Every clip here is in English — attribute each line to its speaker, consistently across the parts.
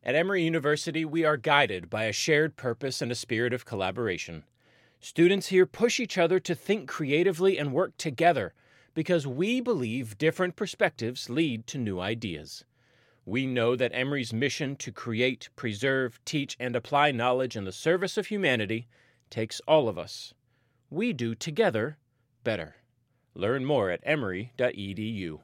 Speaker 1: At Emory University, we are guided by a shared purpose and a spirit of collaboration. Students here push each other to think creatively and work together because we believe different perspectives lead to new ideas. We know that Emory's mission to create, preserve, teach, and apply knowledge in the service of humanity takes all of us. We do together better. Learn more at emory.edu.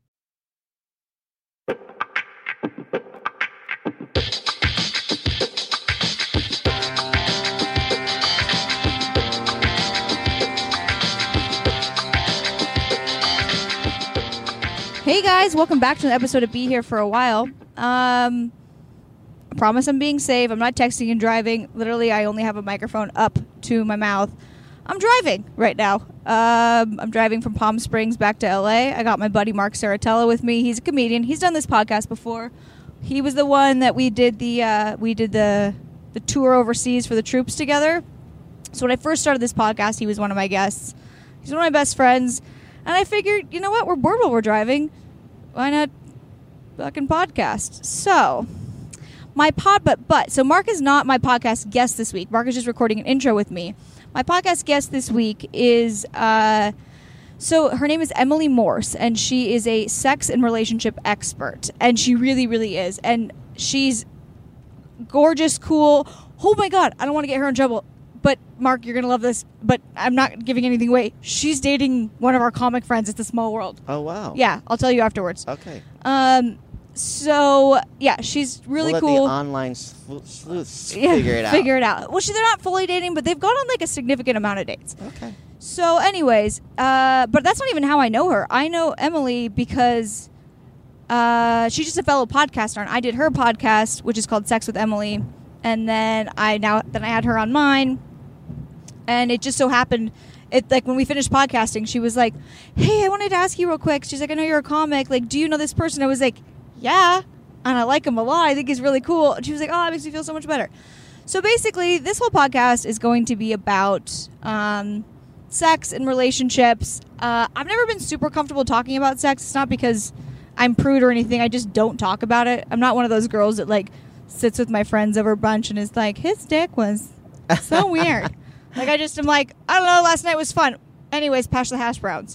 Speaker 2: Hey guys, welcome back to an episode of Be Here for a While. I promise I'm being safe. I'm not texting and driving. Literally, I only have a microphone up to my mouth. I'm driving right now. I'm driving from Palm Springs back to LA. I got my buddy Mark Saratella with me. He's a comedian. He's done this podcast before. He was the one that we did the tour overseas for the troops together. So when I first started this podcast, he was one of my guests. He's one of my best friends. And I figured, you know what? We're bored while we're driving. Why not fucking podcast? So, so Mark is not my podcast guest this week. Mark is just recording an intro with me. My podcast guest this week is, so her name is Emily Morse, and she is a sex and relationship expert. And she really, really is. And she's gorgeous, cool. Oh my God, I don't want to get her in trouble. But, Mark, you're going to love this, but I'm not giving anything away. She's dating one of our comic friends. It's a small world.
Speaker 3: Oh, wow.
Speaker 2: Yeah, I'll tell you afterwards.
Speaker 3: Okay.
Speaker 2: So, yeah, she's really
Speaker 3: we'll
Speaker 2: cool.
Speaker 3: Let the online sleuths figure it out.
Speaker 2: Figure it out. Well, they're not fully dating, but they've gone on, like, a significant amount of dates.
Speaker 3: Okay.
Speaker 2: So, anyways, but that's not even how I know her. I know Emily because she's just a fellow podcaster, and I did her podcast, which is called Sex with Emily, and then I had her on mine. And it just so happened, when we finished podcasting, she was like, hey, I wanted to ask you real quick. She's like, I know you're a comic. Like, do you know this person? I was like, yeah. And I like him a lot. I think he's really cool. And she was like, oh, it makes me feel so much better. So basically, this whole podcast is going to be about sex and relationships. I've never been super comfortable talking about sex. It's not because I'm prude or anything. I just don't talk about it. I'm not one of those girls that, like, sits with my friends over brunch and is like, his dick was so weird. Like, I just am like, I don't know, last night was fun. Anyways, pass the hash browns.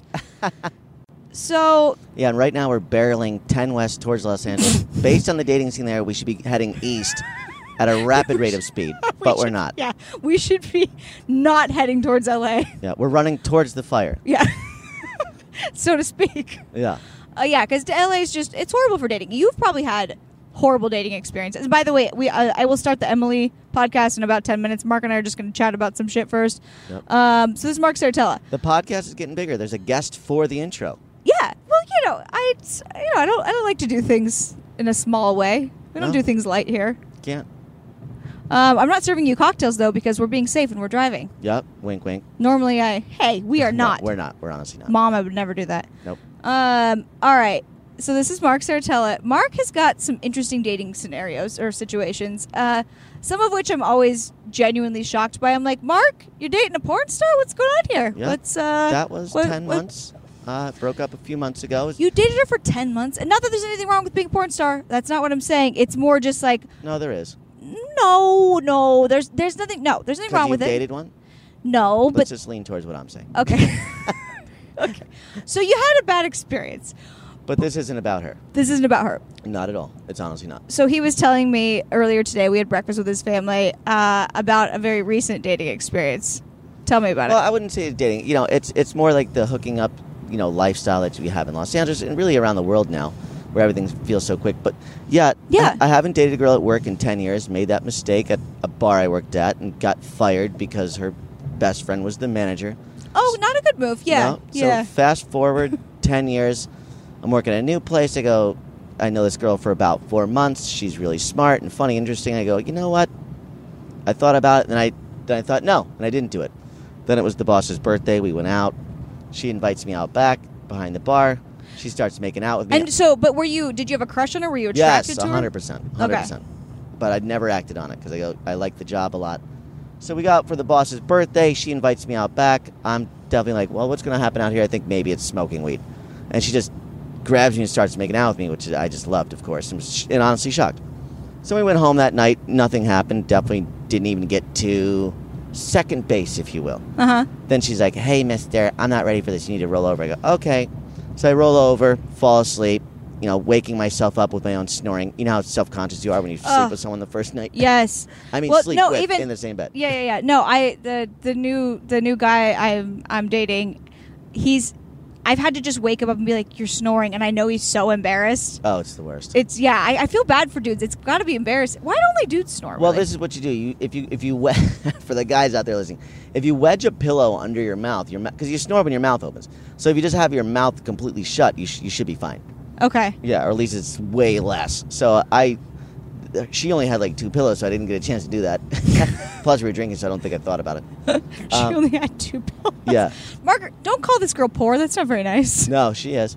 Speaker 2: So...
Speaker 3: Yeah, and right now we're barreling 10 west towards Los Angeles. Based on the dating scene there, we should be heading east at a rapid rate of speed, but we're not.
Speaker 2: Yeah, we should be not heading towards L.A.
Speaker 3: Yeah, we're running towards the fire.
Speaker 2: Yeah, so to speak.
Speaker 3: Yeah.
Speaker 2: Yeah, because L.A. is just, it's horrible for dating. You've probably had horrible dating experiences. And by the way, I will start the Emily podcast in about 10 minutes. Mark and I are just going to chat about some shit first.
Speaker 3: Yep.
Speaker 2: So this is Mark Saratella.
Speaker 3: The podcast is getting bigger. There's a guest for the intro.
Speaker 2: Yeah. Well, I don't like to do things in a small way. We don't do things light here.
Speaker 3: Can't.
Speaker 2: I'm not serving you cocktails though because we're being safe and we're driving.
Speaker 3: Yep. Wink, wink.
Speaker 2: Normally, we are not.
Speaker 3: No, we're not. We're honestly not.
Speaker 2: Mom, I would never do that.
Speaker 3: Nope.
Speaker 2: All right. So this is Mark Saratella. Mark has got some interesting dating scenarios or situations, some of which I'm always genuinely shocked by. I'm like, Mark, you're dating a porn star? What's going on here?
Speaker 3: Yep. That was 10 months. Broke up a few months ago.
Speaker 2: You dated her for 10 months? And not that there's anything wrong with being a porn star. That's not what I'm saying. It's more just like...
Speaker 3: No, there is.
Speaker 2: No. There's nothing... No, there's nothing wrong with it.
Speaker 3: You dated one?
Speaker 2: No,
Speaker 3: Let's just lean towards what I'm saying.
Speaker 2: Okay. Okay. So you had a bad experience.
Speaker 3: But this isn't about her.
Speaker 2: This isn't about her.
Speaker 3: Not at all. It's honestly not.
Speaker 2: So he was telling me earlier today, we had breakfast with his family, about a very recent dating experience. Tell me about it.
Speaker 3: Well, I wouldn't say dating. It's more like the hooking up, lifestyle that we have in Los Angeles and really around the world now, where everything feels so quick. But yeah. I haven't dated a girl at work in 10 years, made that mistake at a bar I worked at, and got fired because her best friend was the manager.
Speaker 2: Oh, not a good move. Yeah.
Speaker 3: So fast forward 10 years. I'm working at a new place. I know this girl for about 4 months. She's really smart and funny, interesting. I go, you know what? I thought about it, and then I thought, no, and I didn't do it. Then it was the boss's birthday. We went out. She invites me out back behind the bar. She starts making out with me.
Speaker 2: And so, but did you have a crush on her? Were you attracted to her?
Speaker 3: Yes, 100%. 100%. Okay. But I'd never acted on it because I like the job a lot. So we go out for the boss's birthday. She invites me out back. I'm definitely like, well, what's going to happen out here? I think maybe it's smoking weed. And she just grabs me and starts making out with me, which I just loved, of course. And honestly shocked. So we went home that night. Nothing happened. Definitely didn't even get to second base, if you will.
Speaker 2: Uh-huh.
Speaker 3: Then she's like, hey, mister, I'm not ready for this. You need to roll over. I go, okay. So I roll over, fall asleep, waking myself up with my own snoring. You know how self-conscious you are when you sleep with someone the first night?
Speaker 2: Yes.
Speaker 3: I mean,
Speaker 2: Well,
Speaker 3: sleep
Speaker 2: no,
Speaker 3: with
Speaker 2: even-
Speaker 3: in the same bed.
Speaker 2: Yeah. No, the new guy I'm dating, I've had to just wake him up and be like, you're snoring, and I know he's so embarrassed.
Speaker 3: Oh, it's the worst.
Speaker 2: I feel bad for dudes. It's got to be embarrassing. Why don't they dudes snore?
Speaker 3: Well,
Speaker 2: really?
Speaker 3: this is what you do. If you for the guys out there listening, if you wedge a pillow under your mouth, because you snore when your mouth opens. So if you just have your mouth completely shut, you should be fine.
Speaker 2: Okay.
Speaker 3: Yeah, or at least it's way less. So she only had like 2 pillows, so I didn't get a chance to do that. Plus we were drinking, so I don't think I thought about it.
Speaker 2: She only had 2 pillows.
Speaker 3: Yeah.
Speaker 2: Margaret, don't call this girl poor. That's not very nice.
Speaker 3: No, she is.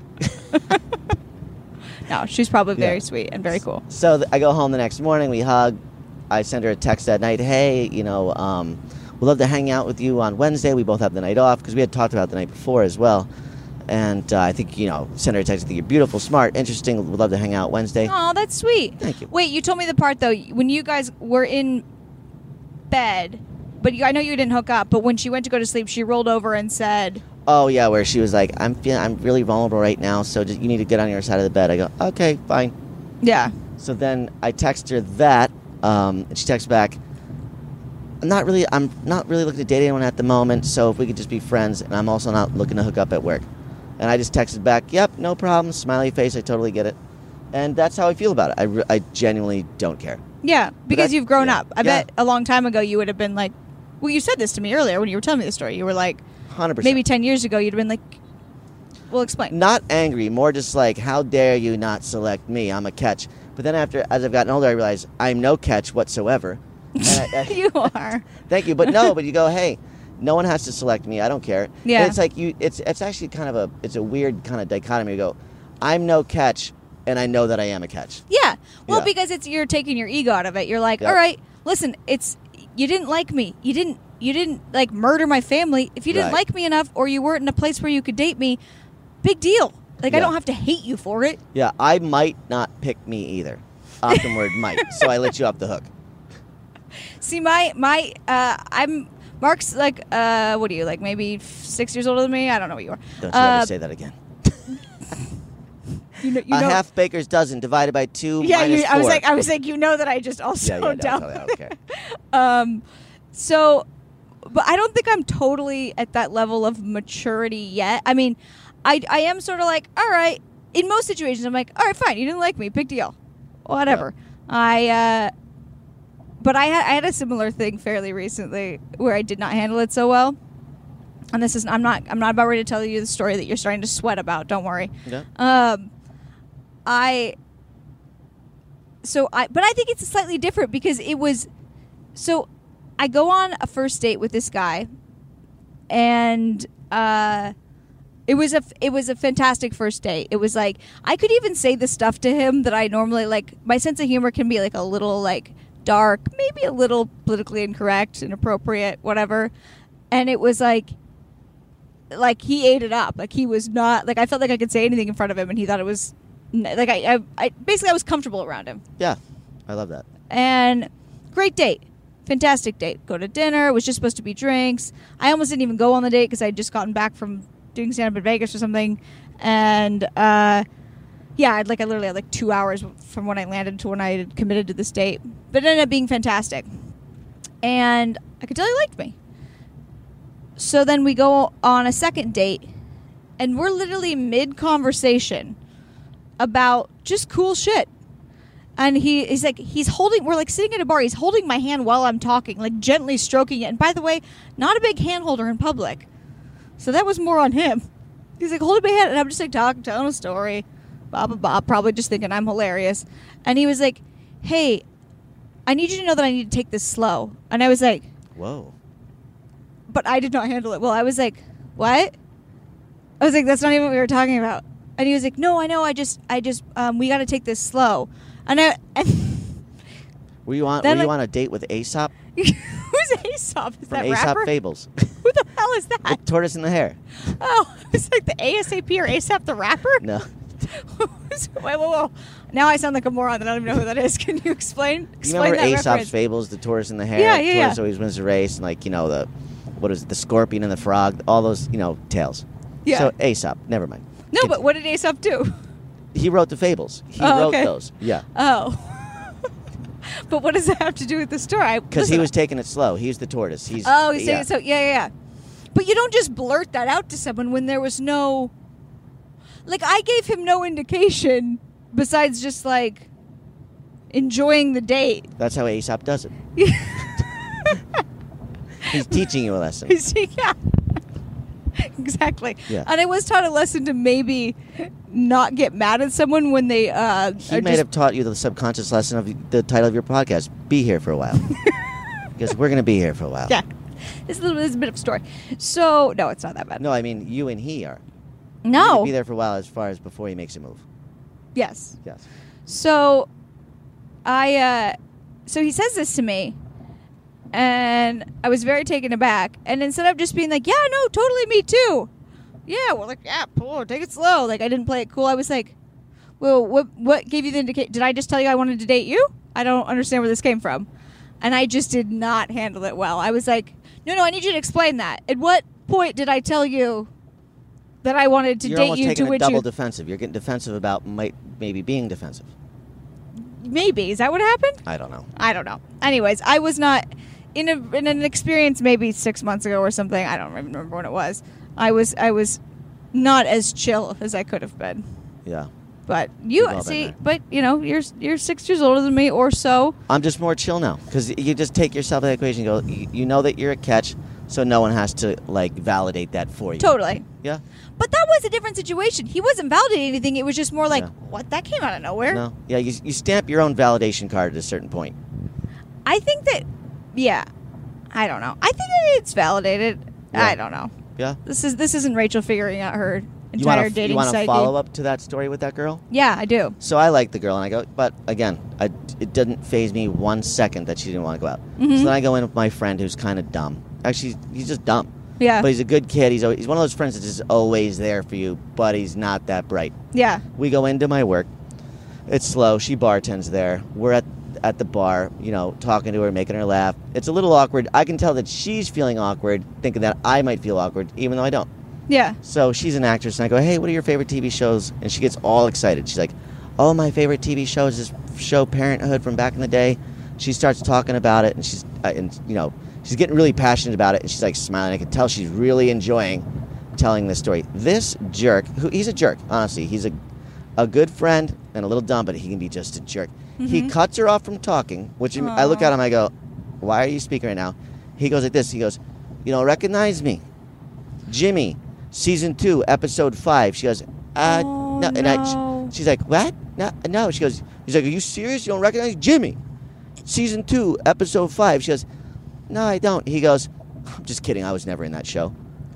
Speaker 2: No, she's probably very
Speaker 3: Yeah.
Speaker 2: sweet and very cool.
Speaker 3: So I go home the next morning. We hug. I send her a text that night. Hey, we'd love to hang out with you on Wednesday. We both have the night off because we had talked about the night before as well. And I think, send her a text. I think you're beautiful, smart, interesting. Would love to hang out Wednesday.
Speaker 2: Oh, that's sweet.
Speaker 3: Thank you.
Speaker 2: Wait, you told me the part, though, when you guys were in bed, but I know you didn't hook up, but when she went to go to sleep, she rolled over and said...
Speaker 3: Oh, yeah, where she was like, I'm really vulnerable right now, so you need to get on your side of the bed. I go, okay, fine.
Speaker 2: Yeah.
Speaker 3: So then I text her that, and she texts back, I'm not really looking to date anyone at the moment, so if we could just be friends, and I'm also not looking to hook up at work. And I just texted back, yep, no problem, smiley face, I totally get it. And that's how I feel about it. I genuinely don't care.
Speaker 2: Yeah, because you've grown up. I
Speaker 3: yeah.
Speaker 2: bet a long time ago you would have been like... Well, you said this to me earlier when you were telling me the story. You were like...
Speaker 3: 100%.
Speaker 2: Maybe 10 years ago you'd have been like... Well, explain.
Speaker 3: Not angry, more just like, how dare you not select me? I'm a catch. But then as I've gotten older, I realize I'm no catch whatsoever. And
Speaker 2: You are.
Speaker 3: Thank you, but you go, hey, no one has to select me. I don't care.
Speaker 2: Yeah.
Speaker 3: And it's like it's actually kind of a weird kind of dichotomy. You go, I'm no catch, and I know that I am a catch.
Speaker 2: Yeah. Well,
Speaker 3: Yeah.
Speaker 2: because you're taking your ego out of it. You're like,
Speaker 3: Yep.
Speaker 2: all right, listen, you didn't like me. You didn't like murder my family. If you didn't
Speaker 3: Right.
Speaker 2: like me enough, or you weren't in a place where you could date me, big deal. Like I
Speaker 3: Yeah.
Speaker 2: don't have to hate you for it.
Speaker 3: Yeah, I might not pick me either. Often word might, so I let you off the hook.
Speaker 2: See, I'm Mark's like, what are you like? Maybe 6 years older than me. I don't know what you are.
Speaker 3: Don't you ever say that again.
Speaker 2: You know.
Speaker 3: A half baker's dozen divided by 2
Speaker 2: Yeah,
Speaker 3: minus 4.
Speaker 2: I was like, you know that I just also
Speaker 3: Yeah, no,
Speaker 2: don't.
Speaker 3: totally, I don't care.
Speaker 2: So, but I don't think I'm totally at that level of maturity yet. I mean, I am sort of like, all right. In most situations, I'm like, all right, fine. You didn't like me, big deal, whatever.
Speaker 3: Yeah.
Speaker 2: But I had a similar thing fairly recently where I did not handle it so well. And this is I'm not about ready to tell you the story that you're starting to sweat about. Don't worry.
Speaker 3: Yeah.
Speaker 2: But I think it's slightly different because it was so I go on a first date with this guy and it was a fantastic first date. It was like I could even say the stuff to him that I normally like. My sense of humor can be like a little like dark, maybe a little politically incorrect, inappropriate, whatever. And it was like he ate it up. Like he was not like I felt like I could say anything in front of him, and he thought it was like I basically I was comfortable around him.
Speaker 3: Yeah, I love that.
Speaker 2: And great date, fantastic date. Go to dinner. It was just supposed to be drinks. I almost didn't even go on the date because I'd just gotten back from doing stand up in Vegas or something, and yeah, I literally had like 2 hours from when I landed to when I had committed to this date. But it ended up being fantastic. And I could tell he liked me. So then we go on a second date, and we're literally mid-conversation about just cool shit. And he's like, we're like sitting at a bar, he's holding my hand while I'm talking, like gently stroking it. And by the way, not a big hand holder in public. So that was more on him. He's like holding my hand, and I'm just like telling a story. Blah, blah, blah, probably just thinking I'm hilarious. And he was like, hey, I need you to know that I need to take this slow. And I was like,
Speaker 3: Whoa.
Speaker 2: but I did not handle it well. I was like, what? I was like, that's not even what we were talking about. And he was like, no, I know. I just, we got to take this slow. And
Speaker 3: Were you on a date with Aesop?
Speaker 2: who's Aesop? Is
Speaker 3: From
Speaker 2: that
Speaker 3: Aesop
Speaker 2: rapper?
Speaker 3: Fables.
Speaker 2: Who the hell is that?
Speaker 3: The tortoise and the hare.
Speaker 2: Oh, it's like the ASAP or ASAP the rapper?
Speaker 3: No.
Speaker 2: Whoa. Now I sound like a moron that I don't even know who that is. Can you explain?
Speaker 3: You
Speaker 2: Explain
Speaker 3: remember
Speaker 2: that
Speaker 3: Aesop's
Speaker 2: reference.
Speaker 3: Fables, the tortoise and the hare?
Speaker 2: Yeah,
Speaker 3: The
Speaker 2: yeah,
Speaker 3: tortoise
Speaker 2: yeah.
Speaker 3: always wins the race, and like, the scorpion and the frog, all those, tales.
Speaker 2: Yeah.
Speaker 3: So Aesop, never mind.
Speaker 2: No, but what did Aesop do?
Speaker 3: He wrote the fables. He
Speaker 2: Oh,
Speaker 3: wrote
Speaker 2: okay.
Speaker 3: those. Yeah.
Speaker 2: Oh. But what does that have to do with the story?
Speaker 3: Because he was taking it slow. He's the tortoise. He's
Speaker 2: Oh, he's
Speaker 3: yeah.
Speaker 2: saying so. Yeah. But you don't just blurt that out to someone when there was no. Like, I gave him no indication besides just like enjoying the date.
Speaker 3: That's how Aesop does it. He's teaching you a lesson.
Speaker 2: Yeah. Exactly.
Speaker 3: Yeah.
Speaker 2: And I was taught a lesson to maybe not get mad at someone when they
Speaker 3: He
Speaker 2: are
Speaker 3: might
Speaker 2: just
Speaker 3: have taught you the subconscious lesson of the title of your podcast. Be here for a while. Because we're going to be here for a while.
Speaker 2: yeah. This is a bit of a story. So no, it's not that bad.
Speaker 3: No, I mean, you and he are. You're
Speaker 2: No.
Speaker 3: gonna be there for a while as far as before he makes a move.
Speaker 2: Yes.
Speaker 3: Yes.
Speaker 2: So so he says this to me, and I was very taken aback. And instead of just being like, yeah, no, totally, me too. Yeah, well, like, yeah, cool, take it slow. Like, I didn't play it cool. I was like, well, what gave you the indication? Did I just tell you I wanted to date you? I don't understand where this came from. And I just did not handle it well. I was like, no, I need you to explain that. At what point did I tell you that I wanted to
Speaker 3: You're
Speaker 2: date
Speaker 3: almost
Speaker 2: you?
Speaker 3: taking
Speaker 2: To
Speaker 3: it
Speaker 2: which
Speaker 3: double
Speaker 2: you
Speaker 3: defensive. You're getting defensive about maybe being defensive.
Speaker 2: maybe is that what happened?
Speaker 3: I don't know.
Speaker 2: I don't know. Anyways, I was not in an experience maybe 6 months ago or something. I don't even remember when it was. I was not as chill as I could have been.
Speaker 3: Yeah.
Speaker 2: But
Speaker 3: We've all been there.
Speaker 2: you're 6 years older than me or so.
Speaker 3: I'm just more chill now because you just take yourself out of the equation and go, you know that you're a catch, so no one has to, like, validate that for you.
Speaker 2: Totally.
Speaker 3: Yeah?
Speaker 2: But that was a different situation. He wasn't validating anything. It was just more like,
Speaker 3: Yeah.
Speaker 2: what? That came out of nowhere.
Speaker 3: No? Yeah, you stamp your own validation card at a certain point.
Speaker 2: I think that, yeah. I don't know. I think that it's validated.
Speaker 3: Yeah.
Speaker 2: I don't know.
Speaker 3: Yeah?
Speaker 2: This isn't Rachel figuring out her
Speaker 3: You
Speaker 2: entire
Speaker 3: want
Speaker 2: dating
Speaker 3: to
Speaker 2: psyche.
Speaker 3: follow up to that story with that girl?
Speaker 2: Yeah, I do.
Speaker 3: So I like the girl, and I go, but again, it didn't faze me 1 second that she didn't want to go out.
Speaker 2: Mhm.
Speaker 3: So then I go in with my friend who's kind of dumb. Actually, he's just dumb.
Speaker 2: Yeah.
Speaker 3: But he's a good kid. He's one of those friends that's just always there for you, but he's not that bright.
Speaker 2: Yeah.
Speaker 3: We go into my work. It's slow. She bartends there. We're at the bar, talking to her, making her laugh. It's a little awkward. I can tell that she's feeling awkward, thinking that I might feel awkward, even though I don't.
Speaker 2: Yeah.
Speaker 3: So she's an actress, and I go, hey, what are your favorite TV shows? And she gets all excited. She's like, oh, my favorite TV show is this show Parenthood from back in the day. She starts talking about it, and she's getting really passionate about it, and she's like smiling. I can tell she's really enjoying telling this story. This jerk, he's a jerk, honestly. He's a good friend and a little dumb, but he can be just a jerk. He cuts her off from talking, which I look at him, I go, why are you speaking right now? He goes like this. He goes, you don't recognize me. Jimmy, season 2, episode 5. She goes,
Speaker 2: Oh,
Speaker 3: no.
Speaker 2: no.
Speaker 3: She's like, what? No. He's like, are you serious? You don't recognize Jimmy? Season 2, episode 5. She goes, no, I don't. He goes, I'm just kidding. I was never in that show.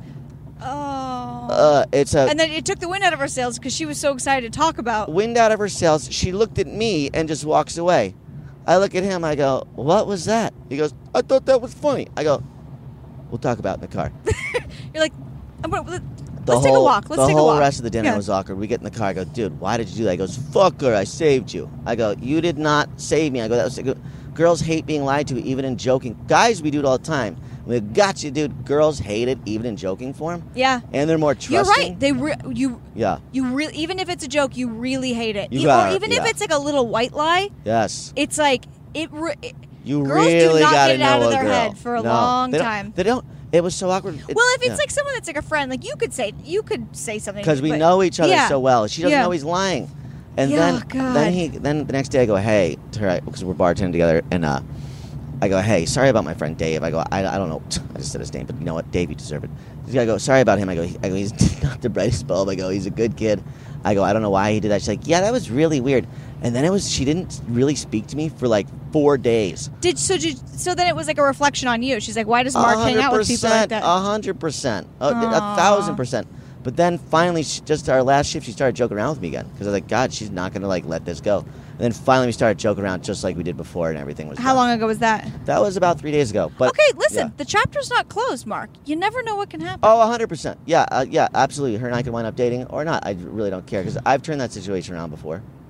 Speaker 2: Oh.
Speaker 3: And
Speaker 2: then it took the wind out of her sails because she was so excited to talk about.
Speaker 3: wind out of her sails. She looked at me and just walks away. I look at him. I go, what was that? He goes, I thought that was funny. I go, we'll talk about it in the car.
Speaker 2: You're like, let's
Speaker 3: The
Speaker 2: take a
Speaker 3: whole-
Speaker 2: walk. Let's
Speaker 3: the
Speaker 2: take a
Speaker 3: whole
Speaker 2: walk.
Speaker 3: rest of the dinner
Speaker 2: Yeah.
Speaker 3: was awkward. We get in the car. I go, dude, why did you do that? He goes, fuck her. I saved you. I go, you did not save me. I go, that was girls hate being lied to, even in joking. Guys, we do it all the time. We got you, dude. Girls hate it, even in joking form.
Speaker 2: Yeah.
Speaker 3: And they're more trusting.
Speaker 2: You're right.
Speaker 3: Yeah.
Speaker 2: You really, even if it's a joke, you really hate it.
Speaker 3: You gotta-
Speaker 2: or even if
Speaker 3: yeah.
Speaker 2: it's like a little white lie,
Speaker 3: Yes.
Speaker 2: it's like
Speaker 3: You
Speaker 2: girls do
Speaker 3: really
Speaker 2: not
Speaker 3: gotta
Speaker 2: get it out
Speaker 3: know
Speaker 2: of
Speaker 3: a
Speaker 2: their
Speaker 3: girl.
Speaker 2: head for a
Speaker 3: No,
Speaker 2: long
Speaker 3: they don't-
Speaker 2: time.
Speaker 3: They don't. It was so awkward.
Speaker 2: Well, if it's like someone that's like a friend, like you could say something
Speaker 3: because we
Speaker 2: but-
Speaker 3: know each other
Speaker 2: yeah.
Speaker 3: so well. She doesn't
Speaker 2: Yeah.
Speaker 3: know he's lying. And
Speaker 2: Yeah, God.
Speaker 3: then the next day I go, hey, to her, because we're bartending together, and I go, hey, sorry about my friend Dave. I go, I don't know. I just said his name, but you know what? Dave, you deserve it. I go, sorry about him. I go, he's not the brightest bulb. I go, he's a good kid. I go, I don't know why he did that. She's like, yeah, that was really weird. And then she didn't really speak to me for like 4 days.
Speaker 2: So then it was like a reflection on you. She's like, why does Mark hang out with people like that?
Speaker 3: 100%.
Speaker 2: Aw.
Speaker 3: 1,000%. But then finally, just our last shift, she started joking around with me again. Because I was like, God, she's not going to like let this go. And then finally we started joking around just like we did before, and everything was
Speaker 2: How
Speaker 3: done.
Speaker 2: long ago was that?
Speaker 3: That was about 3 days ago. But
Speaker 2: Okay, listen,
Speaker 3: yeah.
Speaker 2: the chapter's not closed, Mark. You never know what can happen.
Speaker 3: Oh, 100%. Yeah, absolutely. Her and I can wind up dating or not. I really don't care because I've turned that situation around before.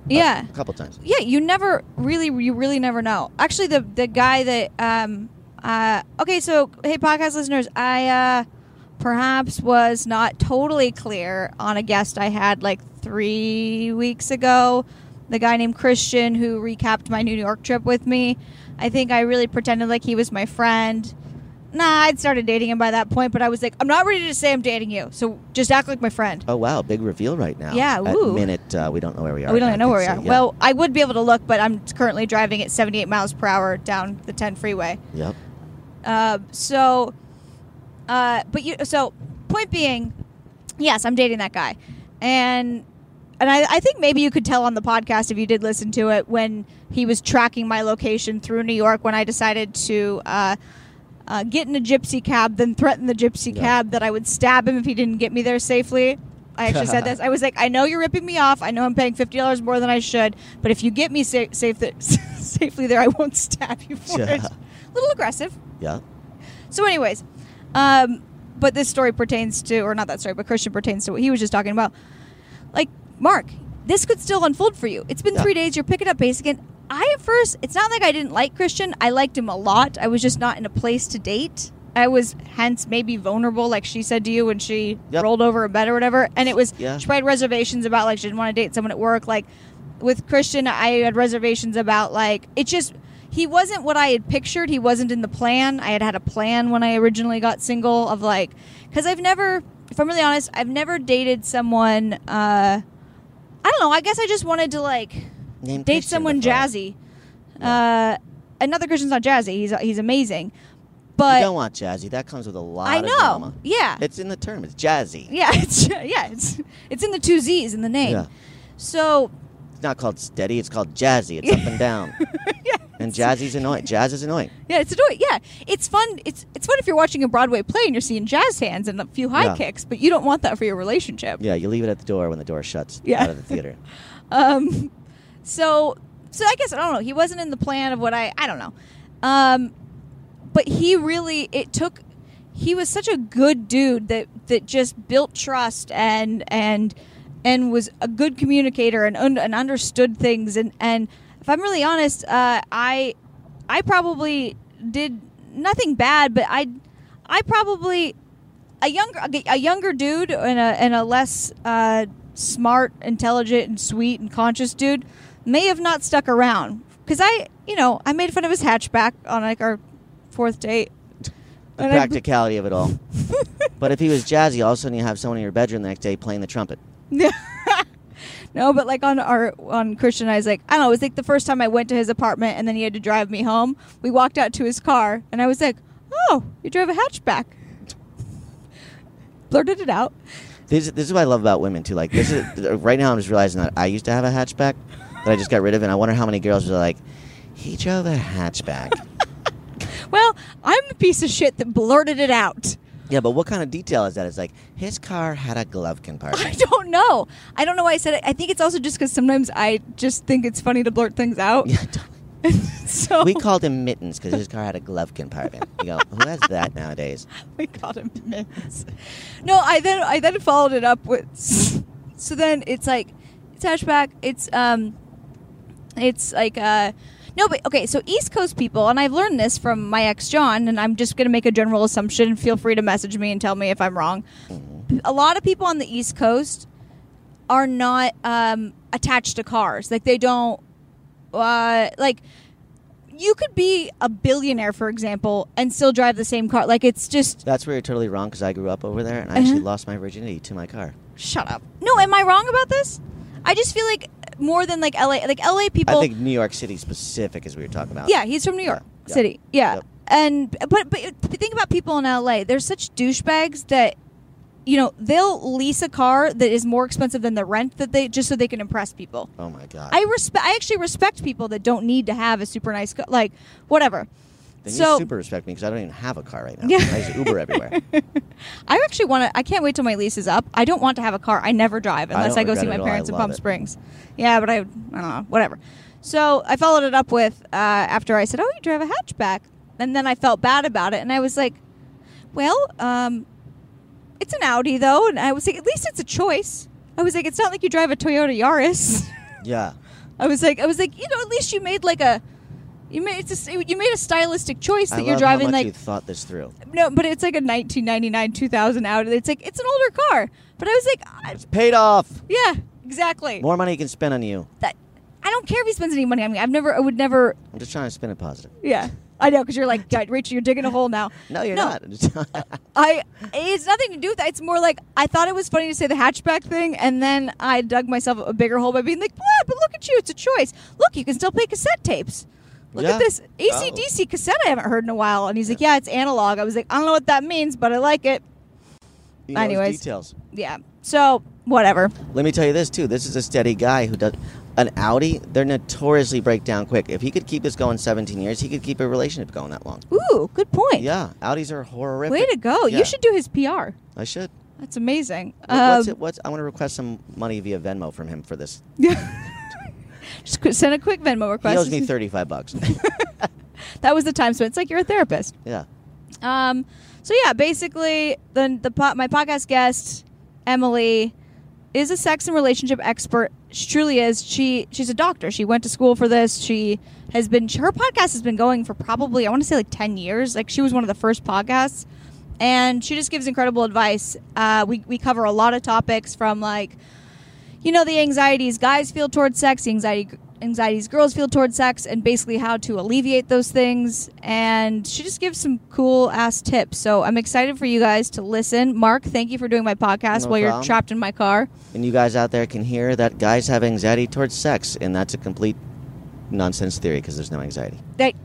Speaker 2: Yeah.
Speaker 3: A couple times.
Speaker 2: Yeah, you really never know. Actually, the guy that okay, so hey, podcast listeners, I perhaps was not totally clear on a guest I had like 3 weeks ago. The guy named Christian who recapped my New York trip with me. I think I really pretended like he was my friend. Nah, I'd started dating him by that point, but I was like, I'm not ready to say I'm dating you, so just act like my friend.
Speaker 3: Oh, wow. Big reveal right now.
Speaker 2: Yeah, ooh.
Speaker 3: At minute, we don't know where we are.
Speaker 2: We don't even know where we are.
Speaker 3: Yeah.
Speaker 2: Well, I would be able to look, but I'm currently driving at 78 miles per hour down the 10 freeway.
Speaker 3: Yep.
Speaker 2: So point being, yes, I'm dating that guy. And I think maybe you could tell on the podcast if you did listen to it when he was tracking my location through New York when I decided to get in a gypsy cab, then threaten the gypsy cab that I would stab him if he didn't get me there safely. I actually said this. I was like, I know you're ripping me off. I know I'm paying $50 more than I should, but if you get me safely there, I won't stab you for it. A little aggressive.
Speaker 3: Yeah.
Speaker 2: So anyways, but this story pertains to, or not that story, but Christian pertains to what he was just talking about. Like, Mark, this could still unfold for you. It's been 3 days. You're picking up basic. And I, at first, it's not like I didn't like Christian. I liked him a lot. I was just not in a place to date. I was, hence, maybe vulnerable, like she said to you when she rolled over a bed or whatever. And it was, she had reservations about, like, she didn't want to date someone at work. Like, with Christian, I had reservations about, like, it just, he wasn't what I had pictured. He wasn't in the plan. I had a plan when I originally got single of, like, because I've never, if I'm really honest, I've never dated someone, I don't know, I guess I just wanted to, like, date someone jazzy. Another Christian's not jazzy. He's amazing. But
Speaker 3: you don't want jazzy. That comes with a lot of drama.
Speaker 2: Yeah.
Speaker 3: It's in the term. It's jazzy.
Speaker 2: Yeah, it's in the 2 Z's in the name.
Speaker 3: Yeah.
Speaker 2: So
Speaker 3: it's not called steady. It's called jazzy. It's up and down.
Speaker 2: Yeah.
Speaker 3: And jazzy's annoying. Jazz is annoying.
Speaker 2: Yeah, it's annoying. Yeah, it's fun. It's fun if you're watching a Broadway play and you're seeing jazz hands and a few high kicks, but you don't want that for your relationship.
Speaker 3: Yeah, you leave it at the door when the door shuts out of the theater.
Speaker 2: So I guess I don't know. He wasn't in the plan of what I don't know. But he really he was such a good dude that just built trust and was a good communicator and understood things and if I'm really honest, I probably did nothing bad, but I probably a younger dude and a less smart, intelligent, and sweet and conscious dude may have not stuck around because I made fun of his hatchback on like our 4th date.
Speaker 3: The practicality of it all. But if he was jazzy, all of a sudden you have someone in your bedroom the next day playing the trumpet. Yeah.
Speaker 2: No, but like on Christian, I was like, I don't know, it was like the first time I went to his apartment and then he had to drive me home. We walked out to his car and I was like, oh, you drove a hatchback. Blurted it out.
Speaker 3: This is what I love about women too. Like this is right now I'm just realizing that I used to have a hatchback that I just got rid of, and I wonder how many girls are like, he drove a hatchback.
Speaker 2: Well, I'm the piece of shit that blurted it out.
Speaker 3: Yeah, but what kind of detail is that? It's like, his car had a glove compartment.
Speaker 2: I don't know. I don't know why I said it. I think it's also just because sometimes I just think it's funny to blurt things out.
Speaker 3: Yeah, totally. So we called him Mittens because his car had a glove compartment. You go, who has that nowadays?
Speaker 2: We called him Mittens. No, I then followed it up with, so then it's like, it's hatchback. It's like, no, but okay, so East Coast people, and I've learned this from my ex, John, and I'm just going to make a general assumption. Feel free to message me and tell me if I'm wrong. A lot of people on the East Coast are not attached to cars. Like, they don't, like, you could be a billionaire, for example, and still drive the same car. Like, it's just...
Speaker 3: That's where you're totally wrong, because I grew up over there, and I actually lost my virginity to my car.
Speaker 2: Shut up. No, am I wrong about this? I just feel like more than like LA people.
Speaker 3: I think New York City specific is what you're talking about.
Speaker 2: Yeah, he's from New York City. Yeah. Yep. And but think about people in LA. They're such douchebags that they'll lease a car that is more expensive than the rent that they just so they can impress people.
Speaker 3: Oh my god.
Speaker 2: I actually respect people that don't need to have a super nice car, like whatever.
Speaker 3: Then you super respect me because I don't even have a car right now. Yeah. I use Uber everywhere.
Speaker 2: I can't wait till my lease is up. I don't want to have a car. I never drive unless I go see my parents in Palm Springs. Yeah, but I don't know, whatever. So I followed it up with, after I said, oh, you drive a hatchback. And then I felt bad about it. And I was like, well, it's an Audi, though. And I was like, at least it's a choice. I was like, it's not like you drive a Toyota Yaris.
Speaker 3: Yeah.
Speaker 2: I was like, at least you made like you made a stylistic choice that
Speaker 3: I
Speaker 2: you're
Speaker 3: love
Speaker 2: driving
Speaker 3: how much
Speaker 2: like
Speaker 3: you thought this through.
Speaker 2: no, but it's like a 1999 2000 Audi. It's like it's an older car, but I was like,
Speaker 3: It's paid off.
Speaker 2: yeah, exactly.
Speaker 3: More money you can spend on you.
Speaker 2: That I don't care if he spends any money on me. I would never.
Speaker 3: I'm just trying to spin it positive.
Speaker 2: Yeah, I know because you're like, God, Rachel, you're digging a hole now.
Speaker 3: No, you're
Speaker 2: No.
Speaker 3: not.
Speaker 2: It's nothing to do with that. It's more like I thought it was funny to say the hatchback thing, and then I dug myself a bigger hole by being like, "What? But look at you, it's a choice. Look, you can still play cassette tapes. Look
Speaker 3: Yeah.
Speaker 2: at this AC/DC cassette I haven't heard in a while." And he's like, "Yeah, it's analog." I was like, "I don't know what that means, but I like it."
Speaker 3: You know his
Speaker 2: Anyways.
Speaker 3: details.
Speaker 2: Yeah. So whatever.
Speaker 3: Let me tell you this too. This is a steady guy who does an Audi. They're notoriously break down quick. If he could keep this going 17 years, he could keep a relationship going that long.
Speaker 2: Ooh, good point.
Speaker 3: Yeah, Audis are horrific.
Speaker 2: Way to go.
Speaker 3: Yeah.
Speaker 2: You should do his PR.
Speaker 3: I should.
Speaker 2: That's amazing.
Speaker 3: What's it? I want to request some money via Venmo from him for this.
Speaker 2: Just send a quick Venmo request.
Speaker 3: He owes me $35.
Speaker 2: That was the time spent. It's like you're a therapist.
Speaker 3: Yeah.
Speaker 2: So yeah, basically, my podcast guest Emily is a sex and relationship expert. She truly is. She's a doctor. She went to school for this. Her podcast has been going for probably, I want to say like 10 years. Like she was one of the first podcasts, and she just gives incredible advice. We cover a lot of topics from like, the anxieties guys feel towards sex, the anxieties girls feel towards sex, and basically how to alleviate those things. And she just gives some cool ass tips. So I'm excited for you guys to listen. Mark, thank you for doing my podcast
Speaker 3: No
Speaker 2: while
Speaker 3: problem.
Speaker 2: you're trapped in my car.
Speaker 3: And you guys out there can hear that guys have anxiety towards sex, and that's a complete nonsense theory because there's no anxiety.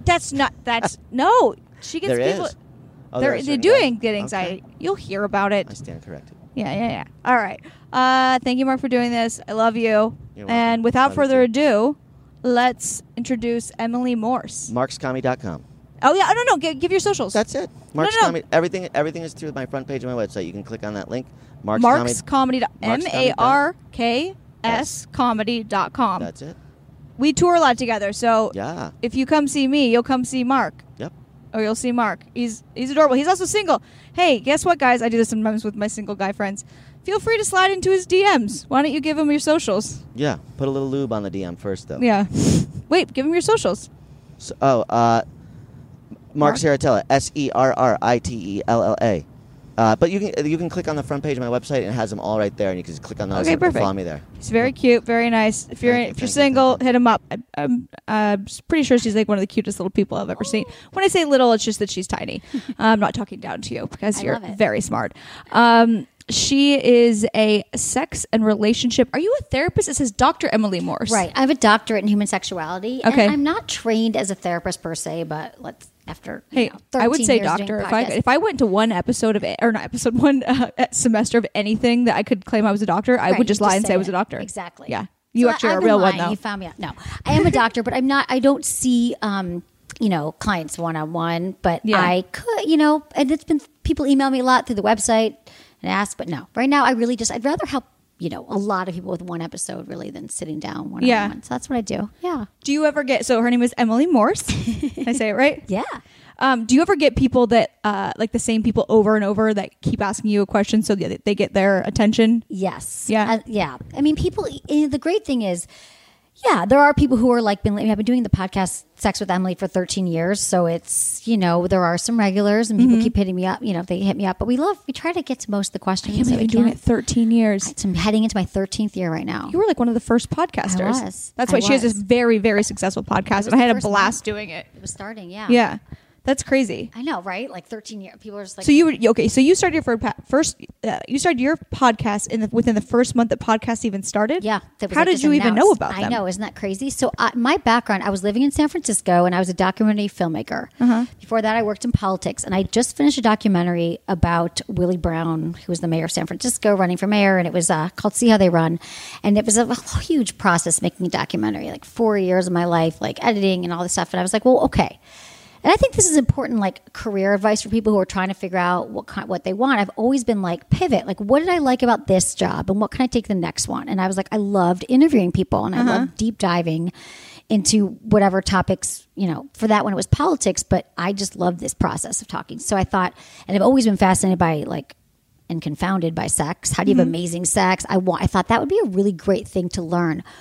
Speaker 2: No. She gets
Speaker 3: There
Speaker 2: people.
Speaker 3: is. Oh, there are
Speaker 2: They
Speaker 3: certain
Speaker 2: do
Speaker 3: guys?
Speaker 2: get anxiety.
Speaker 3: Okay.
Speaker 2: You'll hear about it.
Speaker 3: I stand corrected.
Speaker 2: Yeah. All right. Thank you, Mark, for doing this. I love you.
Speaker 3: You're welcome.
Speaker 2: And without
Speaker 3: Love you
Speaker 2: further
Speaker 3: too.
Speaker 2: ado, let's introduce Emily Morse.
Speaker 3: MarksComedy.com.
Speaker 2: Oh yeah, no. Give your socials.
Speaker 3: That's it. Mark's
Speaker 2: no.
Speaker 3: Comedy. Everything is through my front page of my website. You can click on that link. Mark's Comedy.
Speaker 2: MarksComedy. Comedy.com.
Speaker 3: That's it.
Speaker 2: We tour a lot together, so
Speaker 3: Yeah.
Speaker 2: if you come see me, you'll come see Mark.
Speaker 3: Yep.
Speaker 2: Or you'll see Mark. He's adorable. He's also single. Hey, guess what, guys? I do this sometimes with my single guy friends. Feel free to slide into his DMs. Why don't you give him your socials?
Speaker 3: Yeah. Put a little lube on the DM first, though.
Speaker 2: Yeah. Wait, give him your socials.
Speaker 3: So, Mark Serritella. SERRITELLA. But you can click on the front page of my website, and it has them all right there, and you can just click on those
Speaker 2: Okay,
Speaker 3: and
Speaker 2: perfect.
Speaker 3: follow me there.
Speaker 2: He's very cute, very nice. If you're
Speaker 3: Thank you.
Speaker 2: single, hit him up. I'm pretty sure she's like one of the cutest little people I've ever seen. When I say little, it's just that she's tiny. I'm not talking down to you because
Speaker 4: I
Speaker 2: you're
Speaker 4: love it.
Speaker 2: very smart. She is a sex and relationship. Are you a therapist? It says Dr. Emily Morse.
Speaker 4: Right. I have a doctorate in human sexuality.
Speaker 2: Okay.
Speaker 4: And I'm not trained as a therapist per se, but after
Speaker 2: Hey,
Speaker 4: 13
Speaker 2: I would say
Speaker 4: years doing
Speaker 2: doctor.
Speaker 4: podcasts.
Speaker 2: If I went to one episode of it, or not episode, one semester of anything that I could claim I was a doctor, I
Speaker 4: Right,
Speaker 2: would just
Speaker 4: you
Speaker 2: lie and say I
Speaker 4: it.
Speaker 2: was a doctor.
Speaker 4: Exactly.
Speaker 2: Yeah. You
Speaker 4: So
Speaker 2: actually are
Speaker 4: I've
Speaker 2: a
Speaker 4: been
Speaker 2: real one,
Speaker 4: lying.
Speaker 2: though.
Speaker 4: You found me out. No, I am a doctor, but I don't see, clients one-on-one, but
Speaker 2: Yeah.
Speaker 4: I could, and it's been, people email me a lot through the website and ask, but no, right now I'd rather help, a lot of people with one episode really than sitting down one-on-one.
Speaker 2: Yeah.
Speaker 4: So that's what I do. Yeah.
Speaker 2: Do you ever get, so her name is Emily Morse. Did I say it right?
Speaker 4: Yeah.
Speaker 2: Do you ever get people that, like the same people over and over that keep asking you a question so that they get their attention?
Speaker 4: Yes.
Speaker 2: Yeah.
Speaker 4: Yeah. I mean, people, the great thing is, there are people who are like, I've been doing the podcast Sex with Emily for 13 years. So it's, there are some regulars and people keep hitting me up, they hit me up, but we try to get to most of the questions.
Speaker 2: You've been doing it 13 years.
Speaker 4: I'm heading into my 13th year right now.
Speaker 2: You were like one of the first podcasters.
Speaker 4: I was.
Speaker 2: That's why she has this
Speaker 4: was.
Speaker 2: very, very successful podcast.
Speaker 4: was
Speaker 2: And I had
Speaker 4: the
Speaker 2: a
Speaker 4: first
Speaker 2: blast
Speaker 4: one.
Speaker 2: doing it.
Speaker 4: It was starting. Yeah.
Speaker 2: Yeah. That's crazy.
Speaker 4: I know, right? Like 13 years. People are just like,
Speaker 2: So you started your you started your podcast within the first month that podcasts even started?
Speaker 4: yeah. That was
Speaker 2: How
Speaker 4: like
Speaker 2: did
Speaker 4: just
Speaker 2: you even know
Speaker 4: announced.
Speaker 2: about them?
Speaker 4: I know. Isn't that crazy? So my background, I was living in San Francisco and I was a documentary filmmaker. Before that, I worked in politics and I just finished a documentary about Willie Brown, who was the mayor of San Francisco, running for mayor. And it was called See How They Run. And it was a huge process making a documentary, like 4 years of my life, like editing and all this stuff. And I was like, well, okay. And I think this is important, like career advice for people who are trying to figure out what they want. I've always been like, pivot. Like, what did I like about this job, and what can I take the next one? And I was like, I loved interviewing people, and I loved deep diving into whatever topics. For that one, it was politics, but I just loved this process of talking. So I thought, and I've always been fascinated by and confounded by sex. How do you have amazing sex? I thought that would be a really great thing to learn.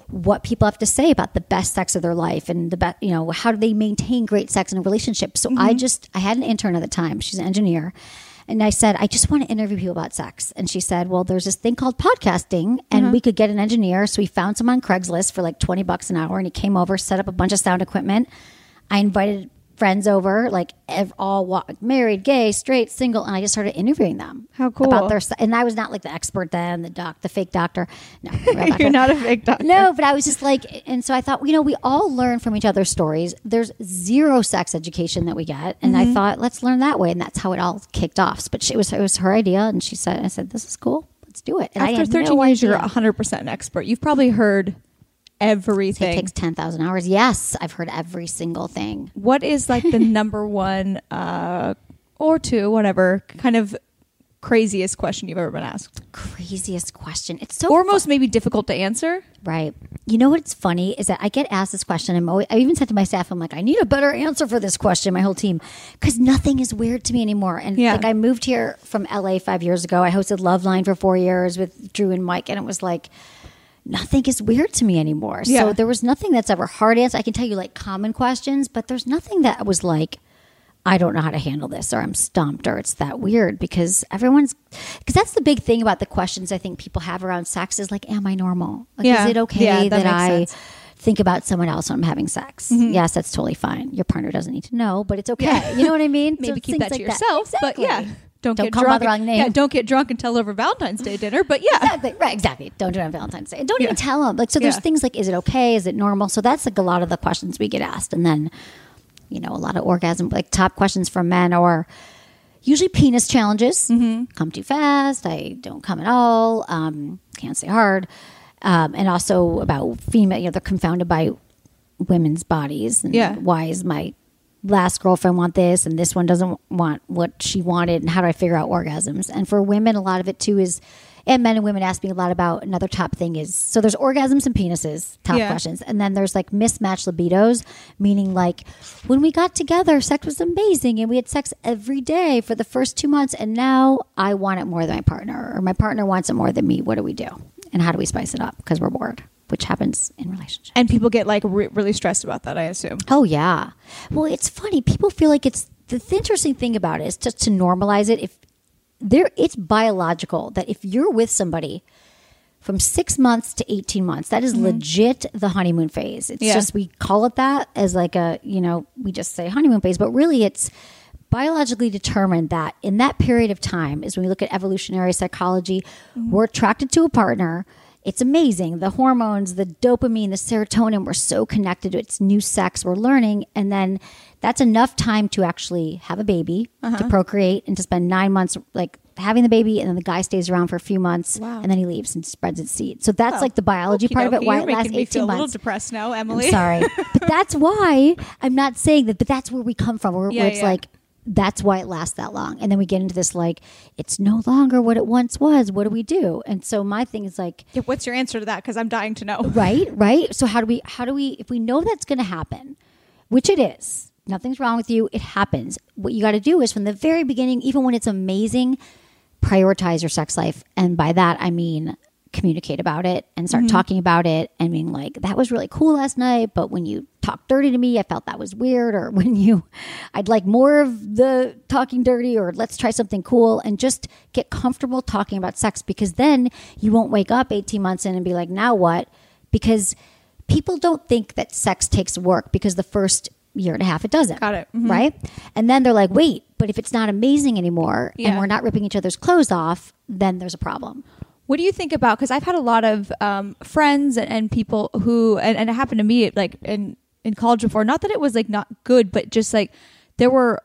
Speaker 4: what people have to say about the best sex of their life and the best, you know, how do they maintain great sex in a relationship. So I had an intern at the time. She's an engineer. And I said, I just want to interview people about sex. And she said, well, there's this thing called podcasting and we could get an engineer. So we found some on Craigslist for like $20 an hour. And he came over, set up a bunch of sound equipment. I invited friends over, like married, gay, straight, single. And I just started interviewing them.
Speaker 2: How cool.
Speaker 4: About their, and I was not like the expert then, the fake doctor. No,
Speaker 2: You're not a fake doctor.
Speaker 4: No, but I was just like, and so I thought, you know, we all learn from each other's stories. There's zero sex education that we get. And I thought, let's learn that way. And that's how it all kicked off. But it was her idea. And I said, this is cool. Let's do it. And
Speaker 2: after 13 years, you're 100% an expert. You've probably heard everything.
Speaker 4: It takes 10,000 hours. Yes, I've heard every single thing.
Speaker 2: What is like the number one or two, whatever, kind of craziest question you've ever been asked?
Speaker 4: Craziest question. It's so
Speaker 2: or most maybe difficult to answer.
Speaker 4: Right. You know what's funny is that I get asked this question. I even said to my staff, I'm like, I need a better answer for this question, my whole team, because nothing is weird to me anymore. And like I moved here from LA 5 years ago. I hosted Loveline for 4 years with Drew and Mike, and it was like, nothing is weird to me anymore.
Speaker 2: Yeah.
Speaker 4: So there was nothing that's ever hard answer. I can tell you like common questions, but there's nothing that was like, I don't know how to handle this, or I'm stumped, or it's that weird, because that's the big thing about the questions I think people have around sex is like, am I normal? Like, is it okay that I think about someone else when I'm having sex? Yes, that's totally fine. Your partner doesn't need to know, but it's okay. Yeah. You know what I mean?
Speaker 2: Maybe
Speaker 4: so
Speaker 2: keep that to yourself,
Speaker 4: Exactly.
Speaker 2: but Don't get
Speaker 4: call
Speaker 2: drunk.
Speaker 4: the wrong name.
Speaker 2: Yeah, don't get drunk and tell over Valentine's Day dinner. But
Speaker 4: exactly, right, exactly. Don't do it on Valentine's Day. And don't even tell them. Like, so there's things like, is it okay? Is it normal? So that's like a lot of the questions we get asked. And then, you know, a lot of orgasm, like top questions from men are usually penis challenges. Come too fast. I don't come at all. Can't stay hard. And also about female, you know, they're confounded by women's bodies. And why is my last girlfriend want this and this one doesn't want what she wanted, and how do I figure out orgasms? And for women, a lot of it too is, and men and women ask me a lot about, another top thing is, so there's orgasms and penises, top questions, and then there's like mismatched libidos, meaning like when we got together, sex was amazing and we had sex every day for the first 2 months, and now I want it more than my partner, or my partner wants it more than me. What do we do? And how do we spice it up? Because we're bored, which happens in relationships.
Speaker 2: And people get like really stressed about that, I assume.
Speaker 4: Oh, yeah. Well, it's funny. People feel like it's, the interesting thing about it is just to normalize it. It's biological that if you're with somebody from 6 months to 18 months, that is legit the honeymoon phase. It's just, we call it that as like a, you know, we just say honeymoon phase, but really it's biologically determined that in that period of time is when we look at evolutionary psychology, we're attracted to a partner. It's amazing. The hormones, the dopamine, the serotonin, we're so connected to its new sex, we're learning. And then that's enough time to actually have a baby, to procreate, and to spend 9 months like having the baby. And then the guy stays around for a few months and then he leaves and spreads its seed. So that's like the biology part of it. Why it lasts 18 months.
Speaker 2: A little depressed now, Emily.
Speaker 4: I'm sorry. But that's why I'm not saying that, but that's where we come from. Where it's like, that's why it lasts that long. And then we get into this like, it's no longer what it once was. What do we do? And so my thing is like,
Speaker 2: what's your answer to that? Because I'm dying to know.
Speaker 4: Right. So how do we, if we know that's going to happen, which it is, nothing's wrong with you, it happens. What you got to do is from the very beginning, even when it's amazing, prioritize your sex life. And by that, I mean, communicate about it and start talking about it and being like, that was really cool last night, but when you talked dirty to me, I felt that was weird, or I'd like more of the talking dirty, or let's try something cool, and just get comfortable talking about sex, because then you won't wake up 18 months in and be like, now what? Because people don't think that sex takes work, because the first year and a half it doesn't.
Speaker 2: Got it.
Speaker 4: Right? And then they're like, wait, but if it's not amazing anymore and we're not ripping each other's clothes off, then there's a problem.
Speaker 2: What do you think about, because I've had a lot of friends and people who, and it happened to me like in college before, not that it was like not good, but just like there were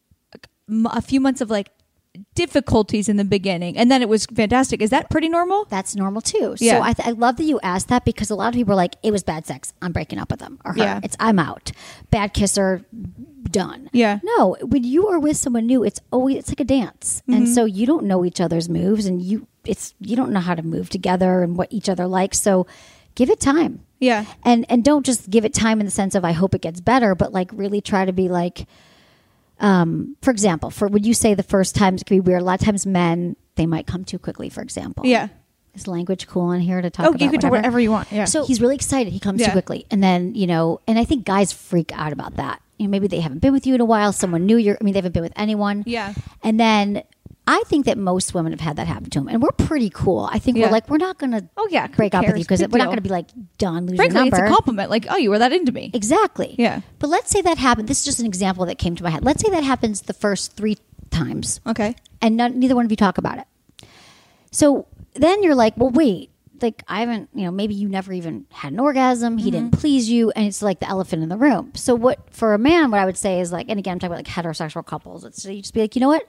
Speaker 2: a few months of like difficulties in the beginning, and then it was fantastic. Is that pretty normal?
Speaker 4: That's normal too. So I love that you asked that, because a lot of people are like, it was bad sex, I'm breaking up with them, or her. I'm out. Bad kisser, done.
Speaker 2: Yeah.
Speaker 4: No, when you are with someone new, it's like a dance. And so you don't know each other's moves, and you don't know how to move together and what each other likes. So give it time.
Speaker 2: Yeah.
Speaker 4: And don't just give it time in the sense of I hope it gets better, but like really try to be like, for example, when you say the first times it can be weird, a lot of times men, they might come too quickly, for example.
Speaker 2: Yeah.
Speaker 4: Is language cool in here to talk about?
Speaker 2: You can talk whatever you want. Yeah.
Speaker 4: So he's really excited. He comes too quickly. And then, and I think guys freak out about that. Maybe they haven't been with you in a while. Someone new. They haven't been with anyone.
Speaker 2: Yeah.
Speaker 4: And then I think that most women have had that happen to them. And we're pretty cool. I think we're not going to break up with you because we're not going to be like, done, lose
Speaker 2: Frankly,
Speaker 4: your number.
Speaker 2: it's a compliment. Like, you were that into me.
Speaker 4: Exactly.
Speaker 2: Yeah.
Speaker 4: But let's say that happened. This is just an example that came to my head. Let's say that happens the first 3 times.
Speaker 2: Okay.
Speaker 4: And neither one of you talk about it. So then you're like, well, wait. Like, I haven't, maybe you never even had an orgasm. He didn't please you. And it's like the elephant in the room. So for a man, what I would say is like, and again, I'm talking about like heterosexual couples. It's you just be like, you know what?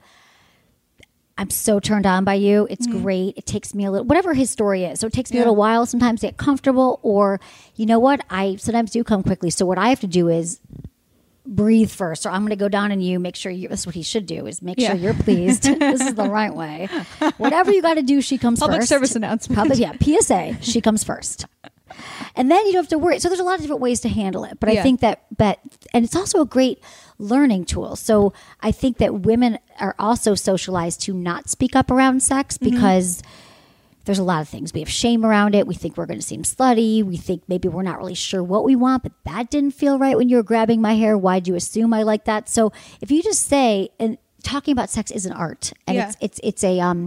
Speaker 4: I'm so turned on by you. It's great. It takes me a little, whatever his story is. So it takes me a little while sometimes to get comfortable, or you know what? I sometimes do come quickly. So what I have to do is breathe first, or I'm going to go down on you, make sure this is what he should do, is make sure you're pleased. This is the right way. Whatever you got to do, she comes
Speaker 2: Public
Speaker 4: first.
Speaker 2: service announcement.
Speaker 4: PSA, she comes first. And then you don't have to worry. So there's a lot of different ways to handle it. But I think that, and it's also a great learning tool. So I think that women are also socialized to not speak up around sex because there's a lot of things. We have shame around it. We think we're going to seem slutty. We think maybe we're not really sure what we want, but that didn't feel right when you were grabbing my hair. Why'd you assume I like that? So if you just say, and talking about sex is an art, and it's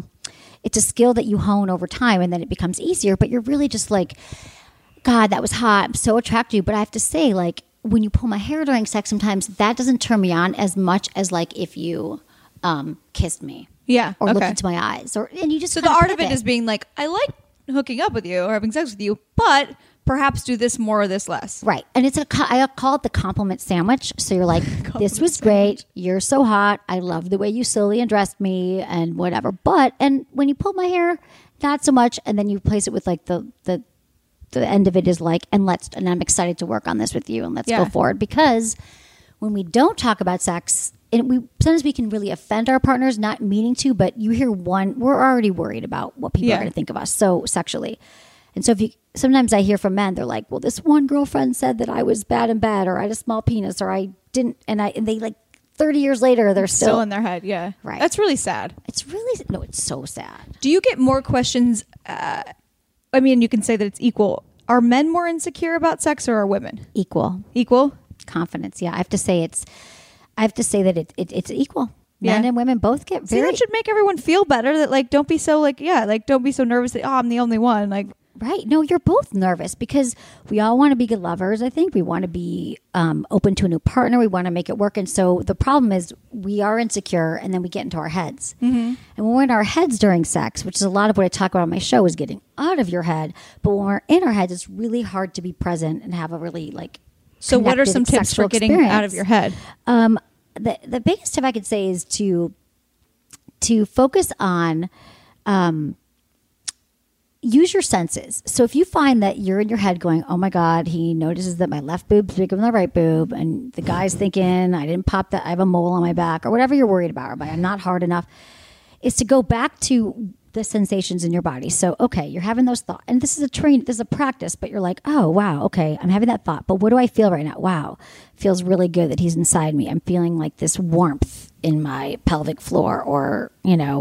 Speaker 4: a skill that you hone over time, and then it becomes easier, but you're really just like, God, that was hot. I'm so attracted to you. But I have to say, like, when you pull my hair during sex, sometimes that doesn't turn me on as much as like if you kissed me.
Speaker 2: Yeah.
Speaker 4: Or looked into my eyes. And you just
Speaker 2: so the art of it is being like, I like hooking up with you or having sex with you, but perhaps do this more or this less.
Speaker 4: Right. And I call it the compliment sandwich. So you're like, this was great. You're so hot. I love the way you silly undressed me and whatever. And when you pull my hair, not so much. And then you place it with like the end of it is like, and I'm excited to work on this with you, and let's go forward. Because when we don't talk about sex, and sometimes we can really offend our partners, not meaning to, but you hear we're already worried about what people are going to think of us so sexually. And so sometimes I hear from men, they're like, well, this one girlfriend said that I was bad in bed, or I had a small penis, or I didn't, and they like 30 years later, they're still
Speaker 2: in their head. Yeah.
Speaker 4: Right.
Speaker 2: That's really sad.
Speaker 4: It's so sad.
Speaker 2: Do you get more questions? I mean, you can say that it's equal. Are men more insecure about sex, or are women?
Speaker 4: Equal.
Speaker 2: Confidence.
Speaker 4: Yeah. I have to say that it's equal. Men and women both get very.
Speaker 2: See, that should make everyone feel better. That like, don't be so don't be so nervous that I'm the only one. Like,
Speaker 4: right? No, you're both nervous because we all want to be good lovers. I think we want to be open to a new partner. We want to make it work. And so the problem is we are insecure, and then we get into our heads. And when we're in our heads during sex, which is a lot of what I talk about on my show, is getting out of your head. But when we're in our heads, it's really hard to be present and have a really like.
Speaker 2: So what are some tips for getting out of your head?
Speaker 4: The biggest tip I could say is to focus on use your senses. So if you find that you're in your head going, oh my God, he notices that my left boob's bigger than the right boob, and the guy's thinking I didn't pop that, I have a mole on my back, or whatever you're worried about, or I'm not hard enough, is to go back to the sensations in your body. So, okay, you're having those thoughts, and this is a practice, but you're like, oh, wow, okay, I'm having that thought, but what do I feel right now? Wow, feels really good that he's inside me. I'm feeling like this warmth in my pelvic floor, or,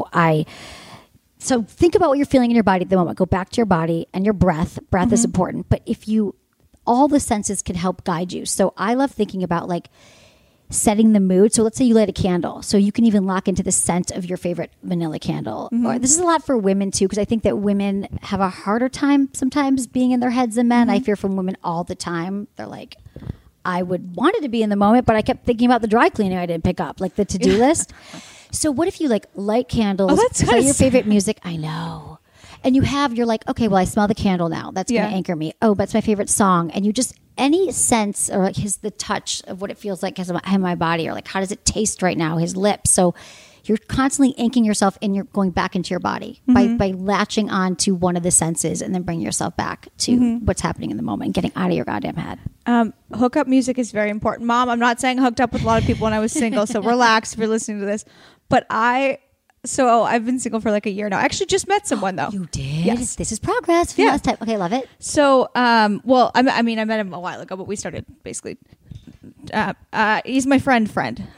Speaker 4: so think about what you're feeling in your body at the moment. Go back to your body and your breath. Breath is important, but all the senses can help guide you. So I love thinking about like setting the mood. So let's say you light a candle. So you can even lock into the scent of your favorite vanilla candle. Or this is a lot for women too, because I think that women have a harder time sometimes being in their heads than men. I hear from women all the time. They're like, I would want it to be in the moment, but I kept thinking about the dry cleaning I didn't pick up, like the to-do list. So what if you like light candles, play your favorite music? I know. And you're like, okay, well, I smell the candle now. That's going to anchor me. Oh, that's my favorite song. And you just, any sense or like the touch of what it feels like in my body, or like, how does it taste right now? His lips. So you're constantly anchoring yourself, and you're going back into your body by latching on to one of the senses, and then bringing yourself back to what's happening in the moment and getting out of your goddamn head.
Speaker 2: Hookup music is very important. Mom, I'm not saying I hooked up with a lot of people when I was single, so relax if you're listening to this. But I've been single for like a year now. I actually just met someone though.
Speaker 4: You did?
Speaker 2: Yes.
Speaker 4: This is progress from last time. Okay, love it.
Speaker 2: So, I met him a while ago, but we started basically. He's my friend.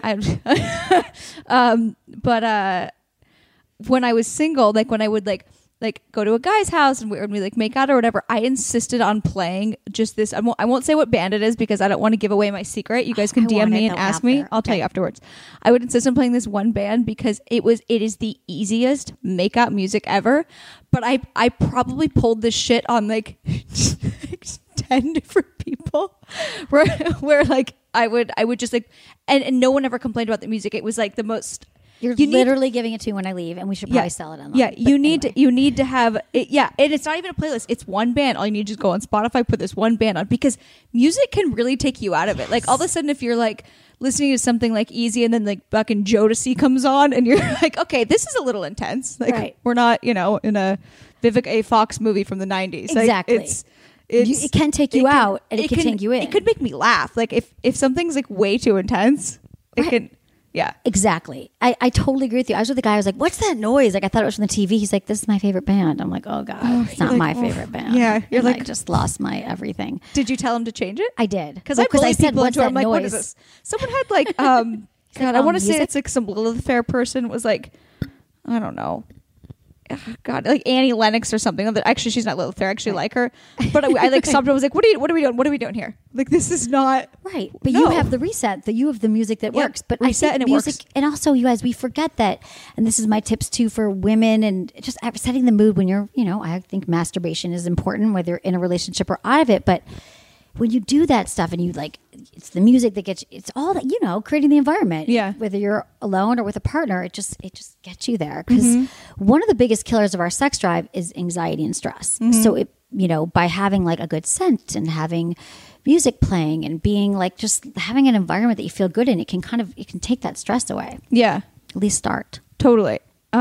Speaker 2: But when I was single, like when I would like like go to a guy's house and we like make out or whatever, I insisted on playing just this. I won't say what band it is because I don't want to give away my secret. You guys can DM me and ask me. I'll tell you afterwards. I would insist on playing this one band because it is the easiest make-out music ever. But I probably pulled this shit on like 10 different people where like I would just like and no one ever complained about the music. It was like the most.
Speaker 4: You're literally giving it to me when I leave, and we should probably sell it online.
Speaker 2: Yeah, you need to have it. Yeah, and it's not even a playlist. It's one band. All you need to just go on Spotify, put this one band on, because music can really take you out of it. Like all of a sudden, if you're like listening to something like easy, and then like fucking Jodeci comes on, and you're like, okay, this is a little intense. Like we're not, in a Vivica A. Fox movie from the 90s.
Speaker 4: Exactly.
Speaker 2: Like,
Speaker 4: it can take you out, and it can take you in.
Speaker 2: It could make me laugh. Like if something's like way too intense, it can. Yeah,
Speaker 4: exactly. I totally agree with you. I was with the guy. I was like, "What's that noise?" Like I thought it was from the TV. He's like, "This is my favorite band." I'm like, "Oh God, it's not my favorite band."
Speaker 2: Yeah, you're like,
Speaker 4: I just lost my everything.
Speaker 2: Did you tell him to change it?
Speaker 4: I did
Speaker 2: because I said, "What's that noise?" What is this? Someone had like, God, I want to say it's like some Lilith Fair person was like, I don't know. God, like Annie Lennox or something. Actually, she's not Lilith Fair. I actually like her, but I like stopped and was like, "What are we doing? What are we doing here? Like, this is not
Speaker 4: right." But you have the reset. You have the music that works. But
Speaker 2: reset
Speaker 4: I think
Speaker 2: and it
Speaker 4: music,
Speaker 2: works.
Speaker 4: And also, you guys, we forget that. And this is my tips too for women, and just setting the mood when you're. I think masturbation is important, whether you're in a relationship or out of it. But when you do that stuff, and you like, it's the music that gets you. It's all that creating the environment.
Speaker 2: Yeah.
Speaker 4: Whether you're alone or with a partner, it just gets you there. Because one of the biggest killers of our sex drive is anxiety and stress. So it by having like a good scent and having music playing and being like just having an environment that you feel good in, it can take that stress away.
Speaker 2: Yeah.
Speaker 4: At least start.
Speaker 2: Totally.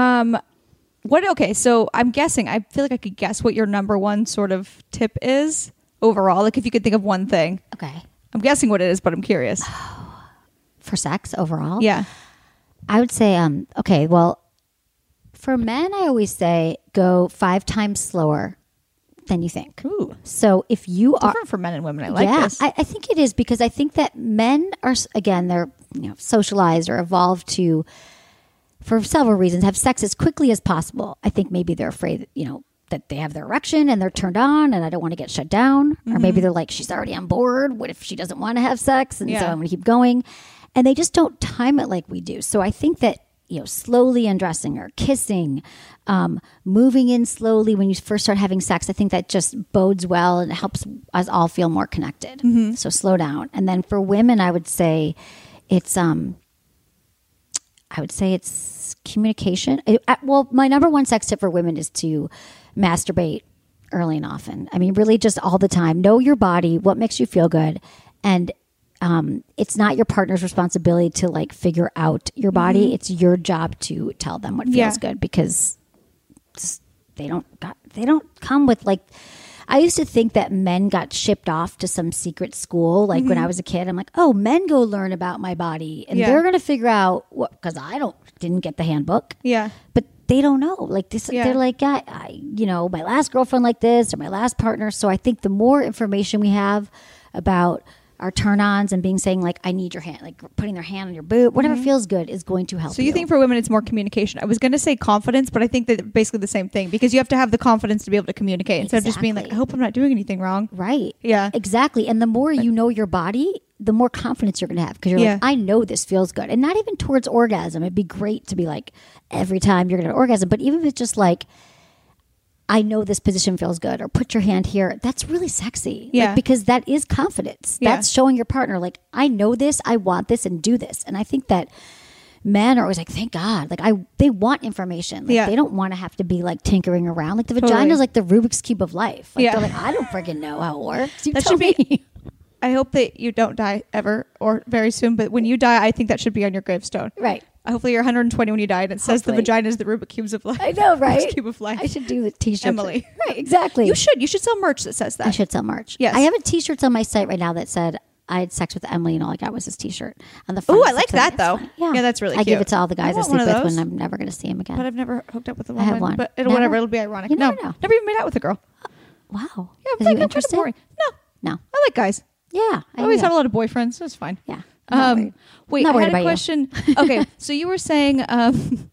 Speaker 2: Okay, so I'm guessing, I feel like I could guess what your number one sort of tip is overall. Like if you could think of one thing.
Speaker 4: Okay.
Speaker 2: I'm guessing what it is, but I'm curious.
Speaker 4: For sex overall?
Speaker 2: Yeah.
Speaker 4: I would say, okay, well, for men, I always say go 5 times slower than you think.
Speaker 2: Ooh.
Speaker 4: So if you are
Speaker 2: different for men and women, I like this.
Speaker 4: I think it is, because I think that men are, again, they're socialized or evolved to, for several reasons, have sex as quickly as possible. I think maybe they're afraid, that they have their erection and they're turned on and I don't want to get shut down. Or maybe they're like, she's already on board. What if she doesn't want to have sex? And so I'm going to keep going. And they just don't time it like we do. So I think that, slowly undressing or kissing, moving in slowly when you first start having sex, I think that just bodes well and helps us all feel more connected. So slow down. And then for women, I would say it's communication. Well, my number one sex tip for women is to masturbate early and often. I mean, really just all the time. Know your body, what makes you feel good. And it's not your partner's responsibility to like figure out your body. It's your job to tell them what feels good, because they don't come with like, I used to think that men got shipped off to some secret school. Like when I was a kid, I'm like, oh, men go learn about my body and they're going to figure out what, because I didn't get the handbook. Yeah. But they don't know. Like this, they're like, my last girlfriend like this or my last partner. So I think the more information we have about our turn-ons and saying like, I need your hand, like putting their hand on your boob, whatever feels good is going to help.
Speaker 2: So you think for women it's more communication? I was going to say confidence, but I think that basically the same thing, because you have to have the confidence to be able to communicate instead of just being like, I hope I'm not doing anything wrong.
Speaker 4: Right.
Speaker 2: Yeah.
Speaker 4: Exactly. And the more you know your body, the more confidence you're going to have, because you're like, I know this feels good. And not even towards orgasm. It'd be great to be like, every time you're going to orgasm, but even if it's just like, I know this position feels good, or put your hand here. That's really sexy.
Speaker 2: Yeah.
Speaker 4: Like, because that is confidence.
Speaker 2: Yeah.
Speaker 4: That's showing your partner, like, I know this, I want this, and do this. And I think that men are always like, thank God. Like, they want information. Like, they don't want to have to be like tinkering around. Like, the vagina is like the Rubik's Cube of life. Like, they're like, I don't freaking know how it works. You
Speaker 2: that
Speaker 4: tell
Speaker 2: should
Speaker 4: me.
Speaker 2: be. I hope that you don't die ever or very soon, but when you die, I think that should be on your gravestone.
Speaker 4: Right.
Speaker 2: Hopefully you're 120 when you die, and it says the vagina is the Rubik's Cubes of life.
Speaker 4: I know, right?
Speaker 2: Rubik's Cube of life.
Speaker 4: I should do the t-shirt.
Speaker 2: Emily.
Speaker 4: Right, exactly.
Speaker 2: You should sell merch that says that.
Speaker 4: I should sell merch.
Speaker 2: Yes.
Speaker 4: I have a t-shirt on my site right now that said, I had sex with Emily and all I got was this t-shirt on the front.
Speaker 2: Oh, I like that though.
Speaker 4: Yeah,
Speaker 2: that's really
Speaker 4: I
Speaker 2: cute.
Speaker 4: give it to all the guys I sleep with when I'm never going to see them again.
Speaker 2: But I've never hooked up with a woman.
Speaker 4: I have one.
Speaker 2: But whatever, it'll be ironic.
Speaker 4: You never know.
Speaker 2: Never even made out with a girl.
Speaker 4: Wow.
Speaker 2: Yeah,
Speaker 4: Is
Speaker 2: I'm
Speaker 4: you interested?
Speaker 2: boring. No. I like guys.
Speaker 4: Yeah.
Speaker 2: I always had a lot of boyfriends. That's fine.
Speaker 4: Yeah.
Speaker 2: Wait,
Speaker 4: not
Speaker 2: I
Speaker 4: worried
Speaker 2: had a
Speaker 4: about
Speaker 2: question. Okay, so you were saying that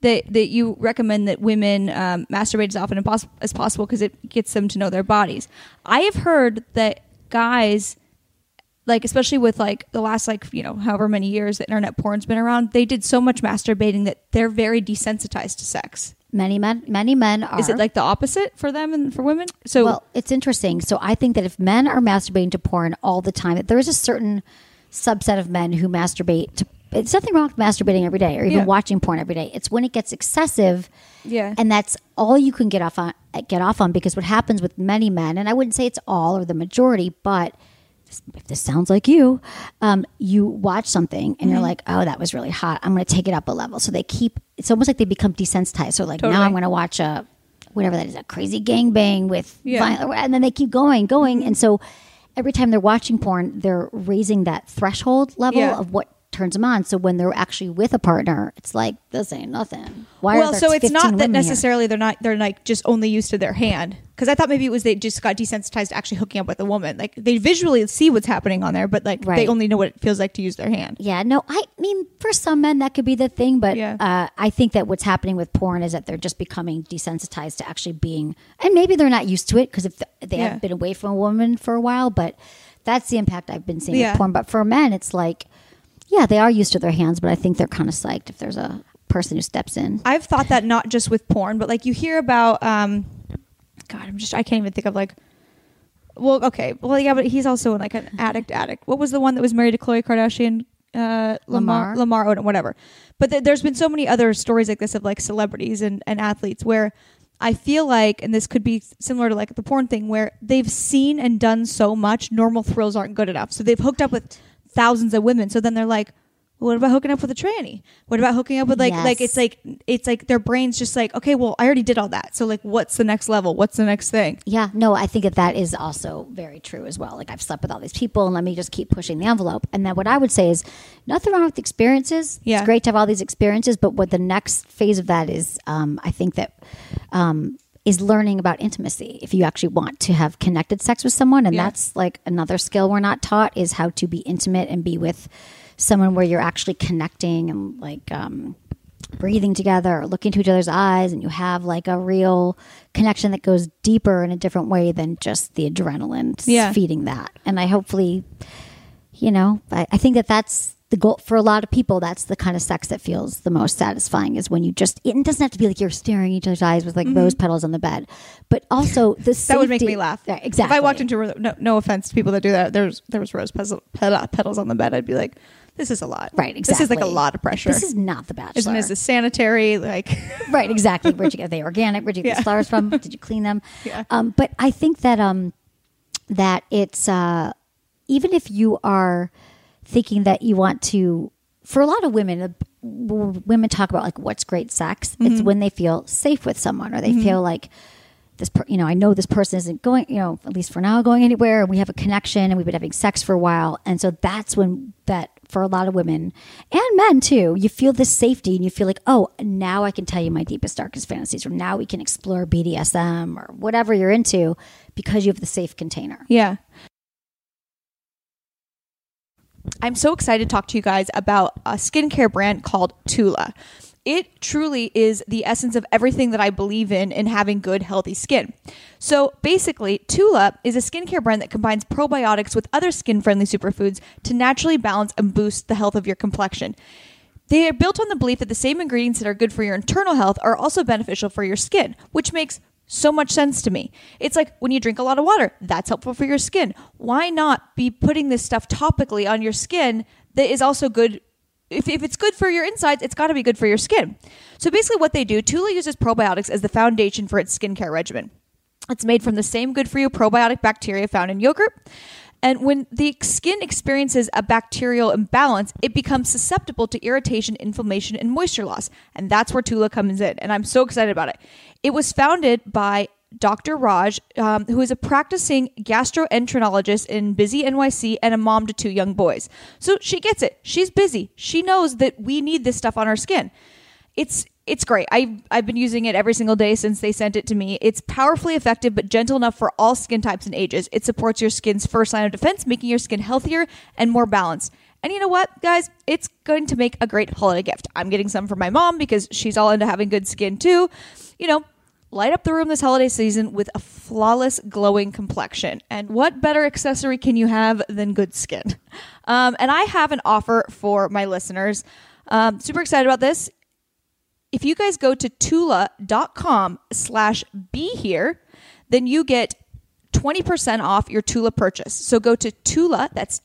Speaker 2: that you recommend that women masturbate as often as possible because it gets them to know their bodies. I have heard that guys, like especially with like the last like however many years that internet porn's been around, they did so much masturbating that they're very desensitized to sex.
Speaker 4: Many men are.
Speaker 2: Is it like the opposite for them and for women? So
Speaker 4: well, it's interesting. So I think that if men are masturbating to porn all the time, that there is a certain subset of men who masturbate to. It's nothing wrong with masturbating every day or even watching porn every day. It's when it gets excessive, and that's all you can get off on. Because what happens with many men, and I wouldn't say it's all or the majority, but if this sounds like you, you watch something and you're like, oh, that was really hot. I'm going to take it up a level. So they keep. It's almost like they become desensitized. So like now I'm going to watch a whatever that is, a crazy gangbang with violence, and then they keep going, and so every time they're watching porn, they're raising that threshold level of what turns them on. So when they're actually with a partner, it's like, this ain't nothing. Why are there
Speaker 2: so it's not that
Speaker 4: necessarily
Speaker 2: they're like just only used to their hand, because I thought maybe it was they just got desensitized to actually hooking up with a woman. Like they visually see what's happening on there, but like they only know what it feels like to use their hand.
Speaker 4: Yeah, no, I mean for some men that could be the thing, but I think that what's happening with porn is that they're just becoming desensitized to actually being, and maybe they're not used to it because if they haven't been away from a woman for a while, but that's the impact I've been seeing with porn. But for men, it's like, they are used to their hands, but I think they're kind of psyched if there's a person who steps in.
Speaker 2: I've thought that not just with porn, but like you hear about, I can't even think of like, but he's also like an addict. What was the one that was married to Khloe Kardashian? Lamar Odom, whatever. But there's been so many other stories like this of like celebrities and athletes where I feel like, and this could be similar to like the porn thing, where they've seen and done so much, normal thrills aren't good enough. So they've hooked up with thousands of women. So then they're like, well, what about hooking up with a tranny? What about hooking up with like it's like their brain's just like, okay, well, I already did all that. So like, what's the next level? What's the next thing?
Speaker 4: Yeah, no, I think that is also very true as well. Like I've slept with all these people and let me just keep pushing the envelope. And then what I would say is nothing wrong with experiences. Yeah. It's great to have all these experiences, but what the next phase of that is, I think that, is learning about intimacy. If you actually want to have connected sex with someone, and that's like another skill we're not taught, is how to be intimate and be with someone where you're actually connecting and like breathing together or looking into each other's eyes, and you have like a real connection that goes deeper in a different way than just the adrenaline feeding that. And I hopefully, I think that's the goal for a lot of people. That's the kind of sex that feels the most satisfying, is when you just, it doesn't have to be like you're staring each other's eyes with like rose petals on the bed, but also the safety. That
Speaker 2: would make me laugh.
Speaker 4: Yeah, exactly.
Speaker 2: If I walked into, no offense to people that do that, there was rose petals on the bed, I'd be like, this is a lot.
Speaker 4: Right, exactly.
Speaker 2: This is like a lot of pressure.
Speaker 4: This is not The Bachelor.
Speaker 2: Is this sanitary? Like,
Speaker 4: right, exactly. Where'd you get, are they organic? Where'd you get the flowers from? Did you clean them?
Speaker 2: Yeah.
Speaker 4: But I think that that it's even if you are thinking that you want to, for a lot of women, women talk about like what's great sex. It's when they feel safe with someone, or they feel like this, I know this person isn't going, at least for now, going anywhere, and we have a connection and we've been having sex for a while. And so that's when that, for a lot of women and men too, you feel this safety and you feel like, oh, now I can tell you my deepest, darkest fantasies, or now we can explore BDSM or whatever you're into, because you have the safe container.
Speaker 2: Yeah. I'm so excited to talk to you guys about a skincare brand called Tula. It truly is the essence of everything that I believe in having good, healthy skin. So basically, Tula is a skincare brand that combines probiotics with other skin-friendly superfoods to naturally balance and boost the health of your complexion. They are built on the belief that the same ingredients that are good for your internal health are also beneficial for your skin, which makes so much sense to me. It's like when you drink a lot of water, that's helpful for your skin. Why not be putting this stuff topically on your skin that is also good? If it's good for your insides, it's got to be good for your skin. So basically what they do, Tula uses probiotics as the foundation for its skincare regimen. It's made from the same good-for-you probiotic bacteria found in yogurt. And when the skin experiences a bacterial imbalance, it becomes susceptible to irritation, inflammation, and moisture loss. And that's where Tula comes in. And I'm so excited about it. It was founded by Dr. Raj, who is a practicing gastroenterologist in busy NYC and a mom to 2 young boys. So she gets it. She's busy. She knows that we need this stuff on our skin. It's great. I've been using it every single day since they sent it to me. It's powerfully effective but gentle enough for all skin types and ages. It supports your skin's first line of defense, making your skin healthier and more balanced. And you know what, guys? It's going to make a great holiday gift. I'm getting some for my mom because she's all into having good skin too. You know, light up the room this holiday season with a flawless, glowing complexion. And what better accessory can you have than good skin? And I have an offer for my listeners. Super excited about this. If you guys go to Tula.com/behere, then you get 20% off your Tula purchase. So go to Tula, that's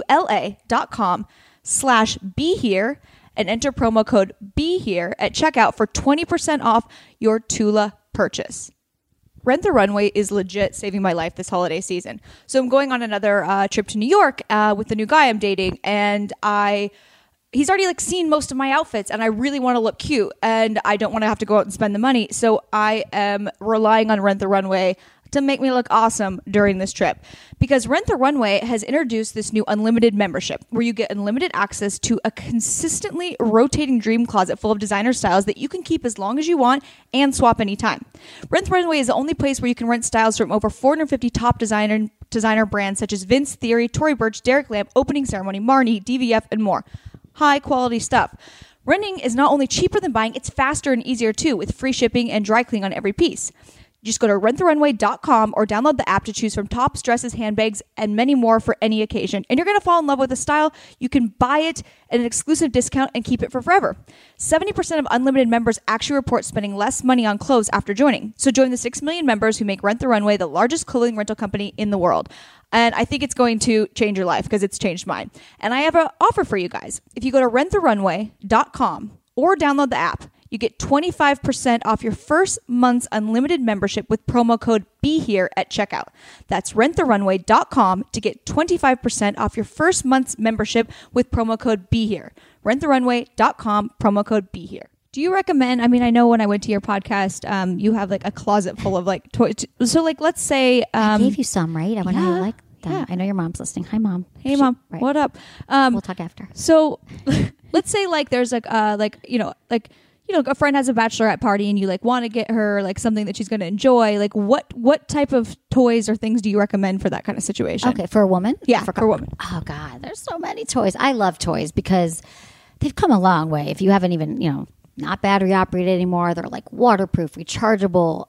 Speaker 2: TULA.com/behere and enter promo code BEHERE at checkout for 20% off your Tula purchase. Rent the Runway is legit saving my life this holiday season. So I'm going on another trip to New York with the new guy I'm dating, and he's already like seen most of my outfits, and I really want to look cute, and I don't want to have to go out and spend the money. So I am relying on Rent the Runway to make me look awesome during this trip, because Rent the Runway has introduced this new unlimited membership where you get unlimited access to a consistently rotating dream closet full of designer styles that you can keep as long as you want and swap anytime. Rent the Runway is the only place where you can rent styles from over 450 top designer brands such as Vince, Theory, Tory Burch, Derek Lam, Opening Ceremony, Marni, DVF, and more. High quality stuff. Renting is not only cheaper than buying, it's faster and easier too, with free shipping and dry cleaning on every piece. Just go to renttherunway.com or download the app to choose from tops, dresses, handbags, and many more for any occasion. And you're going to fall in love with the style. You can buy it at an exclusive discount and keep it for forever. 70% of unlimited members actually report spending less money on clothes after joining. So join the 6 million members who make Rent the Runway the largest clothing rental company in the world. And I think it's going to change your life because it's changed mine. And I have an offer for you guys. If you go to renttherunway.com or download the app, you get 25% off your first month's unlimited membership with promo code BEHERE at checkout. That's renttherunway.com to get 25% off your first month's membership with promo code BEHERE. renttherunway.com, promo code BEHERE. Do you recommend, I mean, I know when I went to your podcast, you have like a closet full of like toys. So like, let's say...
Speaker 4: I gave you some, right? I want to like them.
Speaker 2: Yeah.
Speaker 4: I know your mom's listening. Hi, Mom.
Speaker 2: Hey, Mom.
Speaker 4: Right.
Speaker 2: What up?
Speaker 4: We'll talk after.
Speaker 2: So let's say like there's like a friend has a bachelorette party and you like want to get her like something that she's going to enjoy. Like what type of toys or things do you recommend for that kind of situation?
Speaker 4: Okay, for a woman?
Speaker 2: Yeah, for a woman.
Speaker 4: Oh, God, there's so many toys. I love toys because they've come a long way. If you haven't even, not battery operated anymore. They're like waterproof, rechargeable.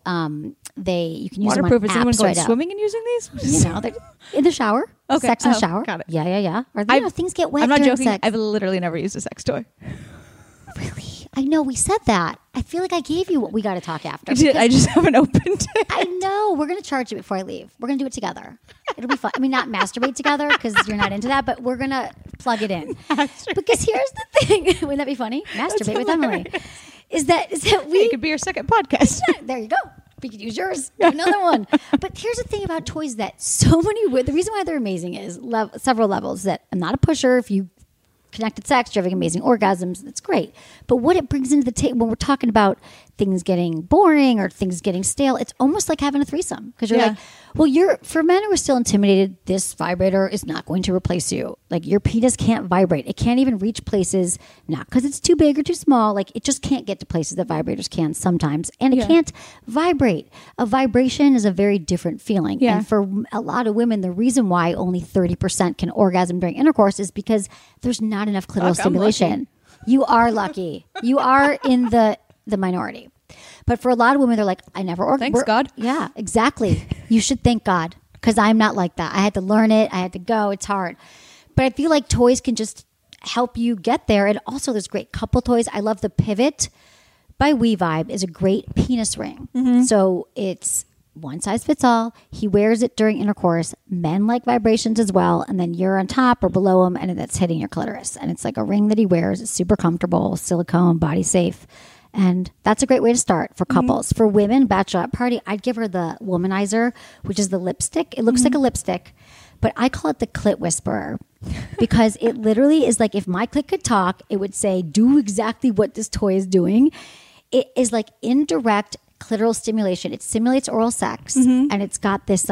Speaker 4: You can use
Speaker 2: waterproof.
Speaker 4: them on
Speaker 2: Is anyone
Speaker 4: apps
Speaker 2: going
Speaker 4: right
Speaker 2: swimming and using these?
Speaker 4: they're in the shower.
Speaker 2: Okay.
Speaker 4: Sex in the shower.
Speaker 2: Got it.
Speaker 4: Yeah. Or things get wet.
Speaker 2: I'm not
Speaker 4: during
Speaker 2: joking.
Speaker 4: Sex.
Speaker 2: I've literally never used a sex toy.
Speaker 4: Really? I know we said that. I feel like I gave you what we got to talk after.
Speaker 2: I just haven't opened it.
Speaker 4: I know. We're going to charge it before I leave. We're going to do it together. It'll be fun. I mean, not masturbate together because you're not into that, but we're going to plug it in. Because here's the thing. Wouldn't that be funny? Masturbate with Emily. Is that we...
Speaker 2: It could be your second podcast.
Speaker 4: There you go. We could use yours. Another one. But here's the thing about toys that the reason why they're amazing is several levels. That I'm not a pusher. If you connected sex, you're having amazing orgasms, that's great. But what it brings into the table when we're talking about things getting boring or things getting stale, it's almost like having a threesome. Because you're like, well, for men who are still intimidated, this vibrator is not going to replace you. Like your penis can't vibrate. It can't even reach places, not because it's too big or too small. Like it just can't get to places that vibrators can sometimes. And it can't vibrate. A vibration is a very different feeling.
Speaker 2: Yeah.
Speaker 4: And for a lot of women, the reason why only 30% can orgasm during intercourse is because there's not enough clitoral stimulation. You are lucky. You are in the minority. But for a lot of women, they're like, I never orgasm.
Speaker 2: Thanks, God.
Speaker 4: Yeah, exactly. You should thank God because I'm not like that. I had to learn it. I had to go. It's hard. But I feel like toys can just help you get there. And also there's great couple toys. I love the Pivot by WeVibe is a great penis ring. Mm-hmm. So it's one size fits all. He wears it during intercourse. Men like vibrations as well. And then you're on top or below him and that's hitting your clitoris. And it's like a ring that he wears. It's super comfortable, silicone, body safe. And that's a great way to start for couples. Mm-hmm. For women, bachelorette party, I'd give her the Womanizer, which is the lipstick. It looks like a lipstick, but I call it the clit whisperer because it literally is like if my clit could talk, it would say, do exactly what this toy is doing. It is like indirect clitoral stimulation. It simulates oral sex, and it's got this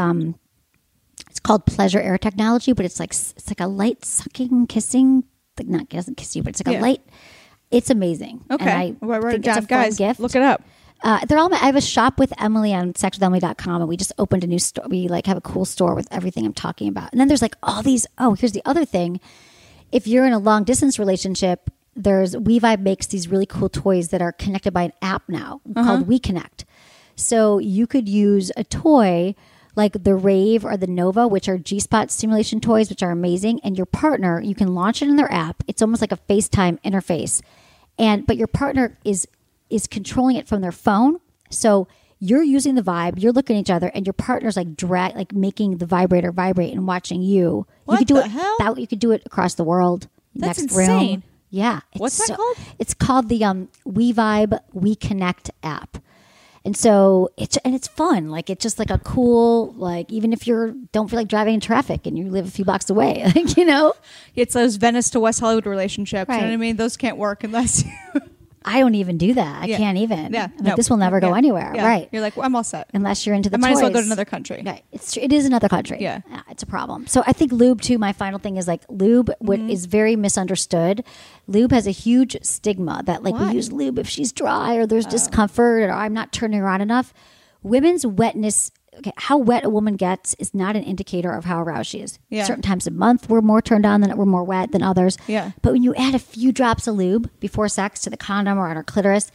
Speaker 4: it's called pleasure air technology, but it's like a light sucking, kissing. Like not it doesn't kiss you, but it's like a light. It's amazing.
Speaker 2: Okay,
Speaker 4: and I think it's a
Speaker 2: guys,
Speaker 4: fun gift.
Speaker 2: Look it up.
Speaker 4: They're all. I have a shop with Emily on sexwithemily.com, and we just opened a new store. We like have a cool store with everything I'm talking about. And then there's like all these. Oh, here's the other thing. if you're in a long distance relationship, WeVibe makes these really cool toys that are connected by an app now called WeConnect. So you could use a toy like the Rave or the Nova, which are G-spot stimulation toys, which are amazing. And your partner, you can launch it in their app. It's almost like a FaceTime interface. But your partner is controlling it from their phone. So you're using the Vibe, you're looking at each other, and your partner's like making the vibrator vibrate and watching you.
Speaker 2: What
Speaker 4: you could do
Speaker 2: the
Speaker 4: it
Speaker 2: hell?
Speaker 4: You could do it across the world.
Speaker 2: That's
Speaker 4: next
Speaker 2: insane.
Speaker 4: room. Yeah.
Speaker 2: What's that called?
Speaker 4: It's called the WeVibe WeConnect app. And so it's fun. Like it's just like a cool, like even if don't feel like driving in traffic and you live a few blocks away, like, you know,
Speaker 2: It's those Venice to West Hollywood relationships. You know
Speaker 4: Right.
Speaker 2: what I mean? Those can't work unless you...
Speaker 4: I don't even do that. I
Speaker 2: Yeah.
Speaker 4: can't even.
Speaker 2: Yeah.
Speaker 4: I'm like, this will never go anywhere.
Speaker 2: Yeah.
Speaker 4: Right.
Speaker 2: You're like, well, I'm all set.
Speaker 4: Unless you're into the
Speaker 2: I might as well
Speaker 4: toys.
Speaker 2: go to another country.
Speaker 4: Right. It is another country.
Speaker 2: Yeah.
Speaker 4: It's a problem. So I think lube too, my final thing is like lube is very misunderstood. Lube has a huge stigma that like
Speaker 2: Why?
Speaker 4: we use lube if she's dry or there's discomfort or I'm not turning her on enough. Women's wetness, how wet a woman gets is not an indicator of how aroused she is.
Speaker 2: Yeah.
Speaker 4: Certain times of month we're more turned on we're more wet than others.
Speaker 2: Yeah.
Speaker 4: But when you add a few drops of lube before sex to the condom or on her clitoris,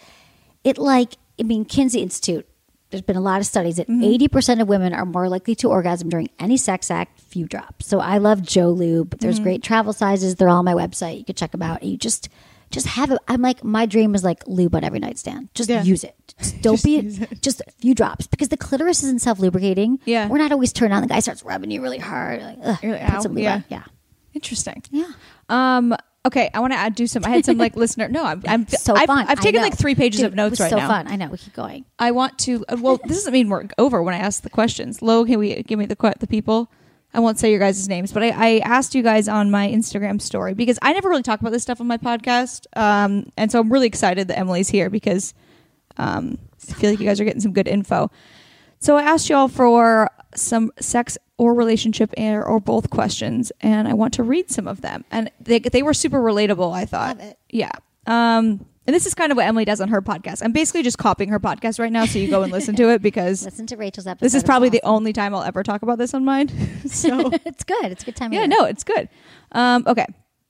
Speaker 4: Kinsey Institute, there's been a lot of studies that 80% of women are more likely to orgasm during any sex act, few drops. So I love Joe Lube. There's great travel sizes. They're all on my website. You can check them out. You just have it. I'm like, my dream is like lube on every nightstand. Just use it. Just don't just a few drops because the clitoris isn't self-lubricating.
Speaker 2: Yeah.
Speaker 4: We're not always turned on. The guy starts rubbing you really hard. Like, ugh,
Speaker 2: You're like,
Speaker 4: put
Speaker 2: ow.
Speaker 4: some lube
Speaker 2: Yeah.
Speaker 4: on. Yeah.
Speaker 2: Interesting.
Speaker 4: Yeah.
Speaker 2: Okay, I want to do some. I had some like listener. No, I'm
Speaker 4: So
Speaker 2: I've,
Speaker 4: fun.
Speaker 2: I've taken
Speaker 4: I know.
Speaker 2: like 3 pages
Speaker 4: Dude,
Speaker 2: of notes
Speaker 4: it was
Speaker 2: right
Speaker 4: so
Speaker 2: now.
Speaker 4: fun. I know. We keep going.
Speaker 2: I want to. Well, this doesn't mean we're over when I ask the questions. Lo, can we give me the people? I won't say your guys' names, but I asked you guys on my Instagram story because I never really talk about this stuff on my podcast, and so I'm really excited that Emily's here because I feel like you guys are getting some good info. So I asked y'all for some sex or relationship or both questions, and I want to read some of them. And they were super relatable, I thought.
Speaker 4: Love it.
Speaker 2: Yeah. And this is kind of what Emily does on her podcast. I'm basically just copying her podcast right now, so you go and listen to it because
Speaker 4: Listen to Rachel's episode.
Speaker 2: this is
Speaker 4: It's
Speaker 2: probably the
Speaker 4: awesome.
Speaker 2: only time I'll ever talk about this on mine. So
Speaker 4: It's good. It's a good time. of
Speaker 2: yeah,
Speaker 4: year.
Speaker 2: no, it's good. Okay.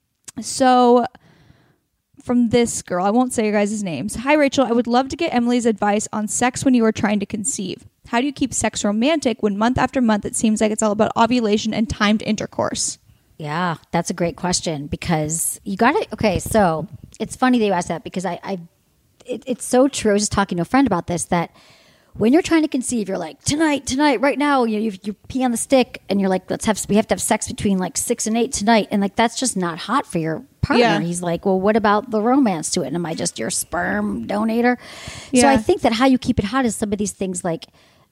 Speaker 2: So from this girl, I won't say your guys' names. Hi, Rachel. I would love to get Emily's advice on sex when you are trying to conceive. How do you keep sex romantic when month after month it seems like it's all about ovulation and timed intercourse?
Speaker 4: Yeah, that's a great question because you got it. Okay, so it's funny that you asked that because it's so true. I was just talking to a friend about this that when you're trying to conceive, you're like tonight, right now. You pee on the stick and you're like, we have to have sex between like 6 and 8 tonight, and like that's just not hot for your partner.
Speaker 2: Yeah.
Speaker 4: He's like, well, what about the romance to it? And am I just your sperm donator? So
Speaker 2: Yeah.
Speaker 4: I think that how you keep it hot is some of these things like.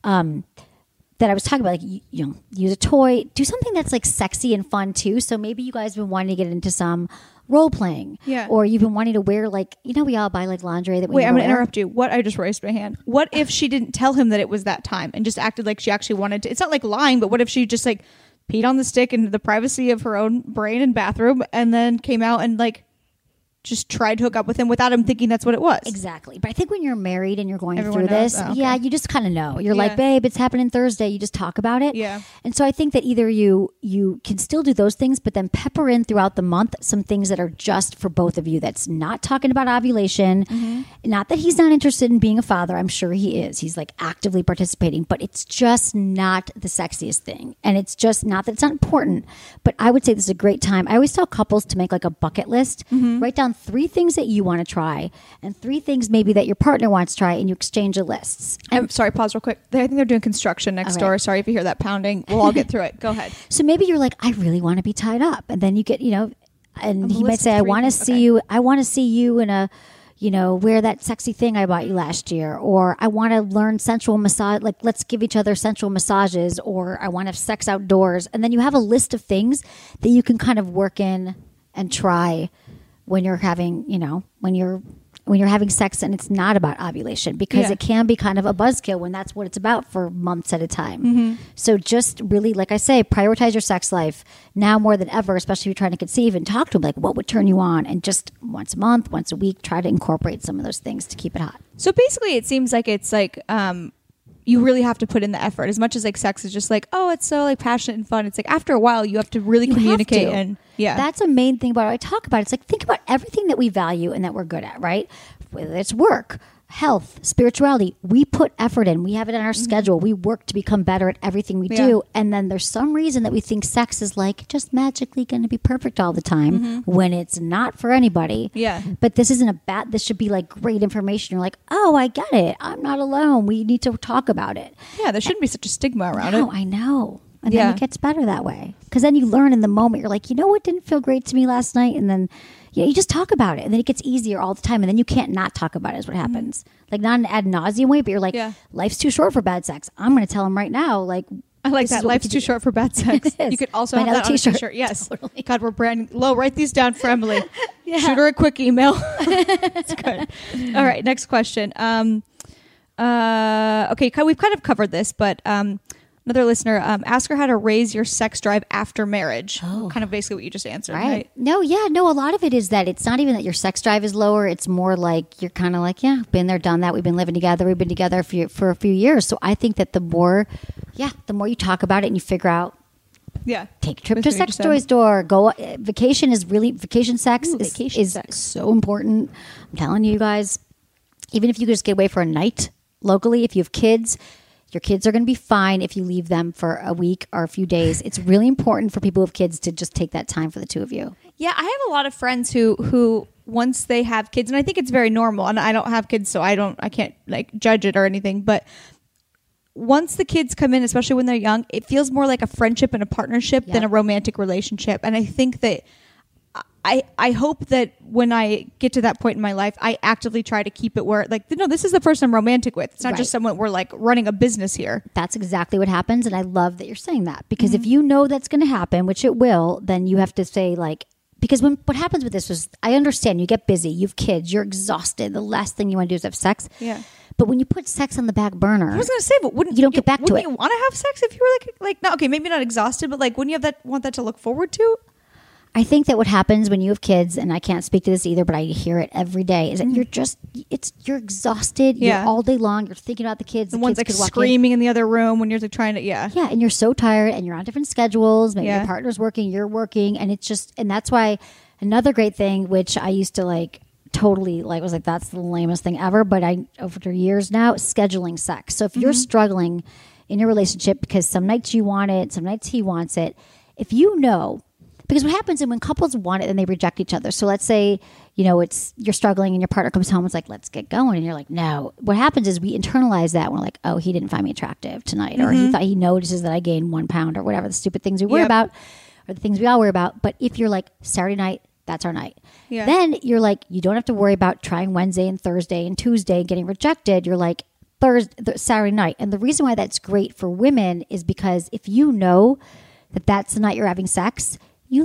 Speaker 4: That I was talking about, like, you know, use a toy, do something that's like sexy and fun too. So maybe you guys have been wanting to get into some role playing,
Speaker 2: Yeah.
Speaker 4: or you've been wanting to wear like, you know, we all buy like lingerie that we
Speaker 2: Wait, I'm going to
Speaker 4: wear.
Speaker 2: interrupt you. What? I just raised my hand. What if she didn't tell him that it was that time and just acted like she actually wanted to? It's not like lying, but what if she just like peed on the stick in the privacy of her own brain and bathroom and then came out and like just tried to hook up with him without him thinking that's what it was?
Speaker 4: Exactly. But I think when you're married and you're going
Speaker 2: Everyone
Speaker 4: through
Speaker 2: knows?
Speaker 4: this,
Speaker 2: Oh, okay.
Speaker 4: yeah, you just kind of know. You're
Speaker 2: Yeah.
Speaker 4: like, babe, it's happening Thursday. You just talk about it.
Speaker 2: Yeah.
Speaker 4: And so I think that either you can still do those things, but then pepper in throughout the month some things that are just for both of you. That's not talking about ovulation.
Speaker 2: Mm-hmm.
Speaker 4: Not that he's not interested in being a father. I'm sure he is. He's like actively participating, but it's just not the sexiest thing. And it's just not that it's not important. But I would say this is a great time. I always tell couples to make like a bucket list.
Speaker 2: Mm-hmm.
Speaker 4: Write down 3 things that you want to try and 3 things maybe that your partner wants to try, and you exchange the lists.
Speaker 2: I'm sorry, pause real quick. I think they're doing construction next
Speaker 4: All right.
Speaker 2: door. Sorry if you hear that pounding. We'll all get through it. Go ahead.
Speaker 4: So maybe you're like, I really want to be tied up, and then you get, you know, and he might
Speaker 2: list
Speaker 4: say,
Speaker 2: of
Speaker 4: I
Speaker 2: 3
Speaker 4: want to
Speaker 2: things.
Speaker 4: see
Speaker 2: Okay.
Speaker 4: you. I want to see you in a, you know, wear that sexy thing I bought you last year, or I want to learn sensual massage. Like, let's give each other sensual massages, or I want to have sex outdoors, and then you have a list of things that you can kind of work in and try when you're having, you know, when you're having sex and it's not about ovulation, because
Speaker 2: Yeah.
Speaker 4: it can be kind of a buzzkill when that's what it's about for months at a time.
Speaker 2: Mm-hmm.
Speaker 4: So just really, like I say, prioritize your sex life now more than ever, especially if you're trying to conceive, and talk to them like what would turn you on, and just once a month, once a week, try to incorporate some of those things to keep it hot.
Speaker 2: So basically, it seems like it's like you really have to put in the effort. As much as like sex is just like, oh, it's so like passionate and fun. It's like after a while you have to really communicate and
Speaker 4: that's a main thing about it. I talk about it. It's like, think about everything that we value and that we're good at, right? Whether it's work, health, spirituality, we put effort in. We have it in our schedule. We work to become better at everything we do. And then there's some reason that we think sex is like just magically going to be perfect all the time when it's not for anybody.
Speaker 2: Yeah.
Speaker 4: But this isn't this should be like great information. You're like, oh, I get it. I'm not alone. We need to talk about it.
Speaker 2: Yeah, there shouldn't be such a stigma around it.
Speaker 4: No, I know. And then it gets better that way. Because then you learn in the moment. You're like, you know what didn't feel great to me last night? And then you just talk about it. And then it gets easier all the time. And then you can't not talk about it is what happens. Like not an ad nauseum way, but you're like, life's too short for bad sex. I'm going to tell him right now, like,
Speaker 2: I like that. Life's too short for bad sex. You could also have that on a t-shirt. Yes.
Speaker 4: Totally.
Speaker 2: God, we're branding low. Write these down for Emily. Shoot her a quick email. That's good. All right. Next question. Okay. We've kind of covered this, but another listener, ask her how to raise your sex drive after marriage. Kind of basically what you just answered, right?
Speaker 4: No, a lot of it is that it's not even that your sex drive is lower. It's more like you're kind of like, been there, done that. We've been living together. We've been together for a few years. So I think that the more you talk about it and you figure out, take a trip to a sex toy store, go vacation sex is so important. I'm telling you guys, even if you could just get away for a night locally, if you have kids, your kids are going to be fine if you leave them for a week or a few days. It's really important for people with kids to just take that time for the two of you.
Speaker 2: Yeah, I have a lot of friends who once they have kids, and I think it's very normal, and I don't have kids, so I can't like judge it or anything, but once the kids come in, especially when they're young, it feels more like a friendship and a partnership than a romantic relationship. And I think that I hope that when I get to that point in my life, I actively try to keep it where, like, no, this is the person I'm romantic with. It's not just someone we're like running a business here.
Speaker 4: That's exactly what happens. And I love that you're saying that, because if you know that's going to happen, which it will, then you have to say like, because what happens with this is, I understand you get busy, you have kids, you're exhausted. The last thing you want to do is have sex.
Speaker 2: Yeah.
Speaker 4: But when you put sex on the back burner,
Speaker 2: I was going to say, but
Speaker 4: you don't get back to it.
Speaker 2: Wouldn't you want to have sex if you were like, no, okay, maybe not exhausted, but like, wouldn't you want that to look forward to?
Speaker 4: I think that what happens when you have kids, and I can't speak to this either, but I hear it every day, is that you're exhausted. You're all day long. You're thinking about the kids.
Speaker 2: The one's like screaming in the other room when you're like trying to,
Speaker 4: Yeah, and you're so tired and you're on different schedules. Maybe your partner's working, you're working. And it's just, and that's why another great thing, which I used to like totally like, was like, that's the lamest thing ever. But over years now, scheduling sex. So if you're struggling in your relationship because some nights you want it, some nights he wants it, if you know, because what happens is when couples want it and they reject each other. So let's say, you're struggling and your partner comes home and is like, let's get going. And you're like, no. What happens is we internalize that. We're like, oh, he didn't find me attractive tonight. Or he thought he notices that I gained 1 pound or whatever, the stupid things we worry about or the things we all worry about. But if you're like, Saturday night, that's our night. Yeah. Then you're like, you don't have to worry about trying Wednesday and Thursday and Tuesday and getting rejected. You're like, Saturday night. And the reason why that's great for women is because if you know that that's the night you're having sex,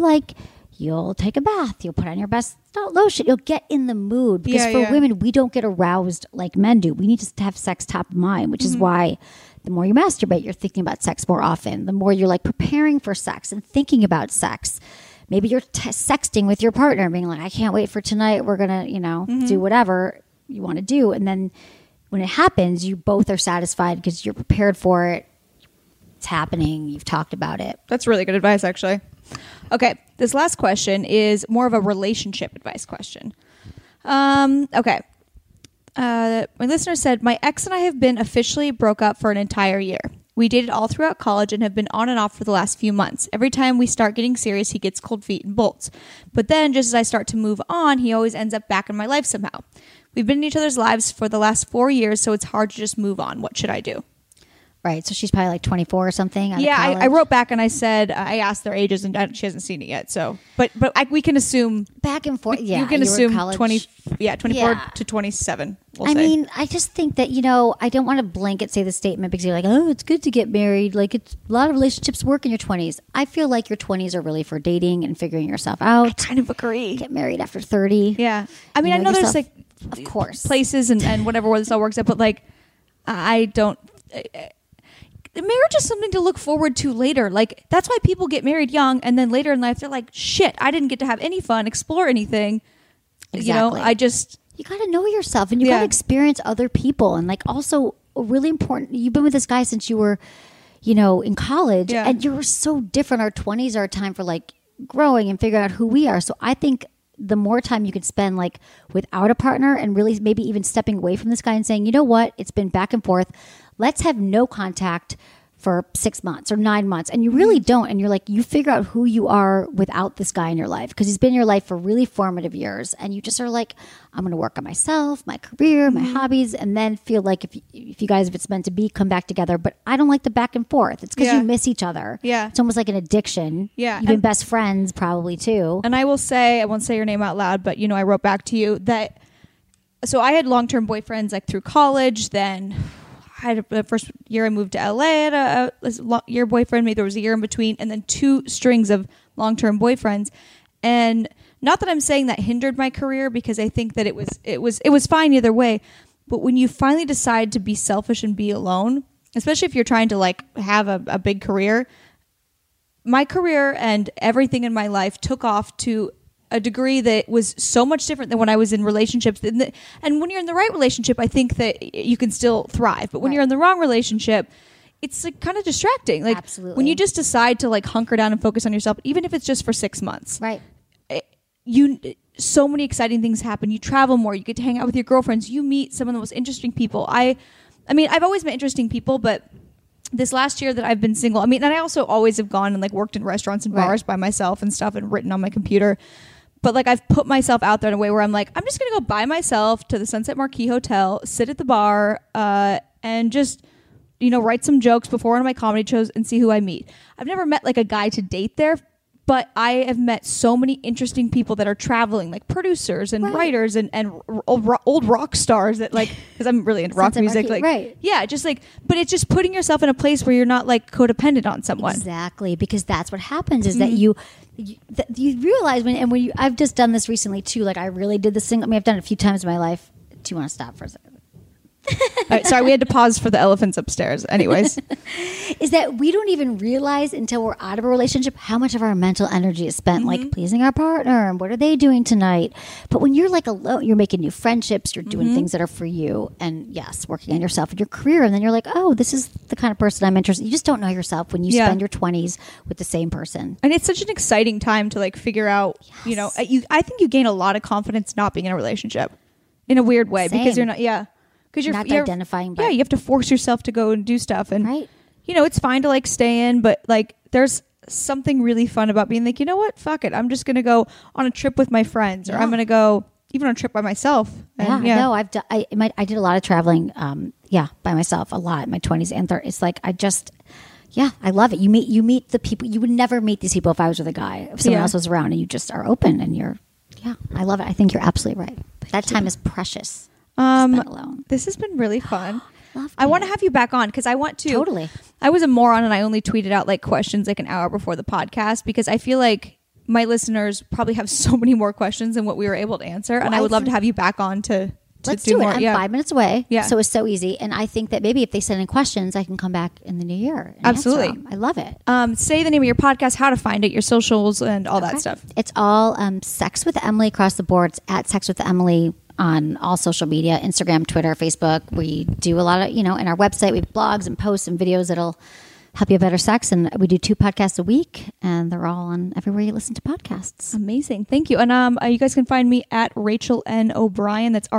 Speaker 4: you'll take a bath, you'll put on your best lotion, you'll get in the mood. Because for women, we don't get aroused like men do. We need to have sex top of mind, which is why the more you masturbate, you're thinking about sex more often. The more you're like preparing for sex and thinking about sex. Maybe you're sexting with your partner, being like, I can't wait for tonight. We're going to, do whatever you want to do. And then when it happens, you both are satisfied because you're prepared for it. It's happening. You've talked about it.
Speaker 2: That's really good advice, actually. Okay, this last question is more of a relationship advice question. Okay. My listener said, my ex and I have been officially broke up for an entire year. We dated all throughout college and have been on and off for the last few months. Every time we start getting serious, he gets cold feet and bolts. But then, just as I start to move on, he always ends up back in my life somehow. We've been in each other's lives for the last 4 years, so it's hard to just move on. What should I do?
Speaker 4: Right. So she's probably like 24 or something.
Speaker 2: I wrote back and I said, I asked their ages and she hasn't seen it yet. So, but we can assume
Speaker 4: back and forth.
Speaker 2: You can assume 24 to 27.
Speaker 4: I mean, I just think that, I don't want to blanket say the statement because you're like, oh, it's good to get married. Like a lot of relationships work in your 20s. I feel like your 20s are really for dating and figuring yourself out.
Speaker 2: I kind of agree.
Speaker 4: Get married after 30.
Speaker 2: Yeah. I mean, I know there's like,
Speaker 4: of course,
Speaker 2: places and whatever where this all works out, but like, I don't. Marriage is something to look forward to later. Like, that's why people get married young and then later in life they're like, shit, I didn't get to have any fun, explore anything.
Speaker 4: Exactly.
Speaker 2: You got
Speaker 4: to know yourself and you got to experience other people. And like, also really important. You've been with this guy since you were, in college,
Speaker 2: Yeah.
Speaker 4: and you're so different. Our 20s are a time for like growing and figuring out who we are. So I think the more time you could spend like without a partner and really maybe even stepping away from this guy and saying, you know what, it's been back and forth. Let's have no contact for 6 months or 9 months. And you really don't. And you're like, you figure out who you are without this guy in your life, because he's been in your life for really formative years. And you just are like, I'm going to work on myself, my career, my hobbies, and then feel like if you guys, if it's meant to be, come back together. But I don't like the back and forth. It's because
Speaker 2: Yeah.
Speaker 4: you miss each other.
Speaker 2: Yeah.
Speaker 4: It's almost like an addiction.
Speaker 2: Yeah.
Speaker 4: You've been
Speaker 2: And-
Speaker 4: best friends probably too.
Speaker 2: And I will say, I won't say your name out loud, but I wrote back to you that. So I had long-term boyfriends like through college. Then I had the first year I moved to LA. I had a year boyfriend. Maybe there was a year in between, and then 2 strings of long-term boyfriends. And not that I'm saying that hindered my career, because I think that it was fine either way. But when you finally decide to be selfish and be alone, especially if you're trying to like have a big career, my career and everything in my life took off to a degree that was so much different than when I was in relationships. And when you're in the right relationship, I think that you can still thrive. But when
Speaker 4: Right.
Speaker 2: you're in the wrong relationship, it's like kind of distracting. Like
Speaker 4: Absolutely.
Speaker 2: when you just decide to like hunker down and focus on yourself, even if it's just for 6 months,
Speaker 4: Right.
Speaker 2: so many exciting things happen. You travel more. You get to hang out with your girlfriends. You meet some of the most interesting people. I mean, I've always met interesting people, but this last year that I've been single, and I also always have gone and like worked in restaurants and
Speaker 4: Right.
Speaker 2: bars by myself and stuff and written on my computer. But like I've put myself out there in a way where I'm like, I'm just going to go by myself to the Sunset Marquis Hotel, sit at the bar, and just, write some jokes before one of my comedy shows and see who I meet. I've never met like a guy to date there, but I have met so many interesting people that are traveling, like producers and
Speaker 4: Right.
Speaker 2: writers and old rock stars that like, because I'm really into rock
Speaker 4: Sunset
Speaker 2: music.
Speaker 4: Marquis,
Speaker 2: Like,
Speaker 4: right.
Speaker 2: yeah, just like, but it's just putting yourself in a place where you're not like codependent on someone.
Speaker 4: Exactly, because that's what happens is that you realize when I've just done this recently too. Like I really did this thing. I've done it a few times in my life. Do you want to stop for a second?
Speaker 2: All right, sorry, we had to pause for the elephants upstairs. Anyways,
Speaker 4: Is that we don't even realize until we're out of a relationship how much of our mental energy is spent like pleasing our partner and what are they doing tonight. But when you're like alone, you're making new friendships, you're doing things that are for you, and yes, working on yourself and your career. And then you're like, oh, this is the kind of person I'm interested in. You just don't know yourself when you
Speaker 2: Yeah.
Speaker 4: spend your 20s with the same person.
Speaker 2: and it's such an exciting time to like figure out. I think you gain a lot of confidence not being in a relationship, in a weird way, because
Speaker 4: Same.
Speaker 2: you're not. Yeah, because you're
Speaker 4: Not
Speaker 2: you're-
Speaker 4: identifying by-
Speaker 2: Yeah, you have to force yourself to go and do stuff, and
Speaker 4: Right.
Speaker 2: it's fine to like stay in, but like there's something really fun about being like, you know what, fuck it, I'm just gonna go on a trip with my friends, or
Speaker 4: Yeah.
Speaker 2: I'm gonna go even on a trip by myself. And,
Speaker 4: No, I did a lot of traveling. By myself a lot in my 20s and 30s. It's like I love it. You meet the people you would never meet these people if I was with a guy. If someone
Speaker 2: Yeah.
Speaker 4: else was around, and you just are open and I love it. I think you're absolutely right. That time is precious. Spent alone.
Speaker 2: This has been really fun.
Speaker 4: Loved
Speaker 2: I want to
Speaker 4: it.
Speaker 2: have you back on because I want to.
Speaker 4: Totally.
Speaker 2: I was a moron and I only tweeted out like questions like an hour before the podcast because I feel like my listeners probably have so many more questions than what we were able to answer, and I would love to have you back on to
Speaker 4: Let's
Speaker 2: do
Speaker 4: do it.
Speaker 2: more.
Speaker 4: I'm
Speaker 2: Yeah.
Speaker 4: 5 minutes away.
Speaker 2: Yeah.
Speaker 4: So it's so easy. And I think that maybe if they send in questions, I can come back in the new year. And
Speaker 2: Absolutely.
Speaker 4: answer them. I love it.
Speaker 2: Say the name of your podcast, how to find it, your socials, and all that
Speaker 4: Okay.
Speaker 2: stuff.
Speaker 4: It's all Sex with Emily across the board. It's at Sex with Emily on all social media, Instagram, Twitter, Facebook. We do a lot of, in our website, we have blogs and posts and videos that'll help you have better sex. And we do 2 podcasts a week, and they're all on everywhere you listen to podcasts.
Speaker 2: Amazing. Thank you. And you guys can find me at Rachel N. O'Brien. That's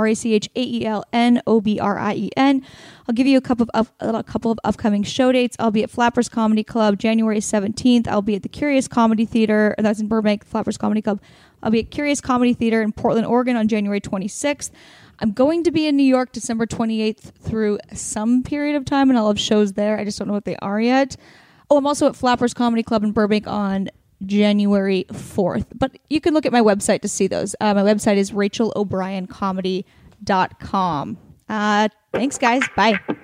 Speaker 2: RachelNObrien. I'll give you a couple of upcoming show dates. I'll be at Flappers Comedy Club January 17th. I'll be at the Curious Comedy Theater. That's in Burbank, Flappers Comedy Club. I'll be at Curious Comedy Theater in Portland, Oregon on January 26th. I'm going to be in New York December 28th through some period of time, and I'll have shows there. I just don't know what they are yet. Oh, I'm also at Flappers Comedy Club in Burbank on January 4th. But you can look at my website to see those. My website is rachelobriencomedy.com. Thanks, guys. Bye.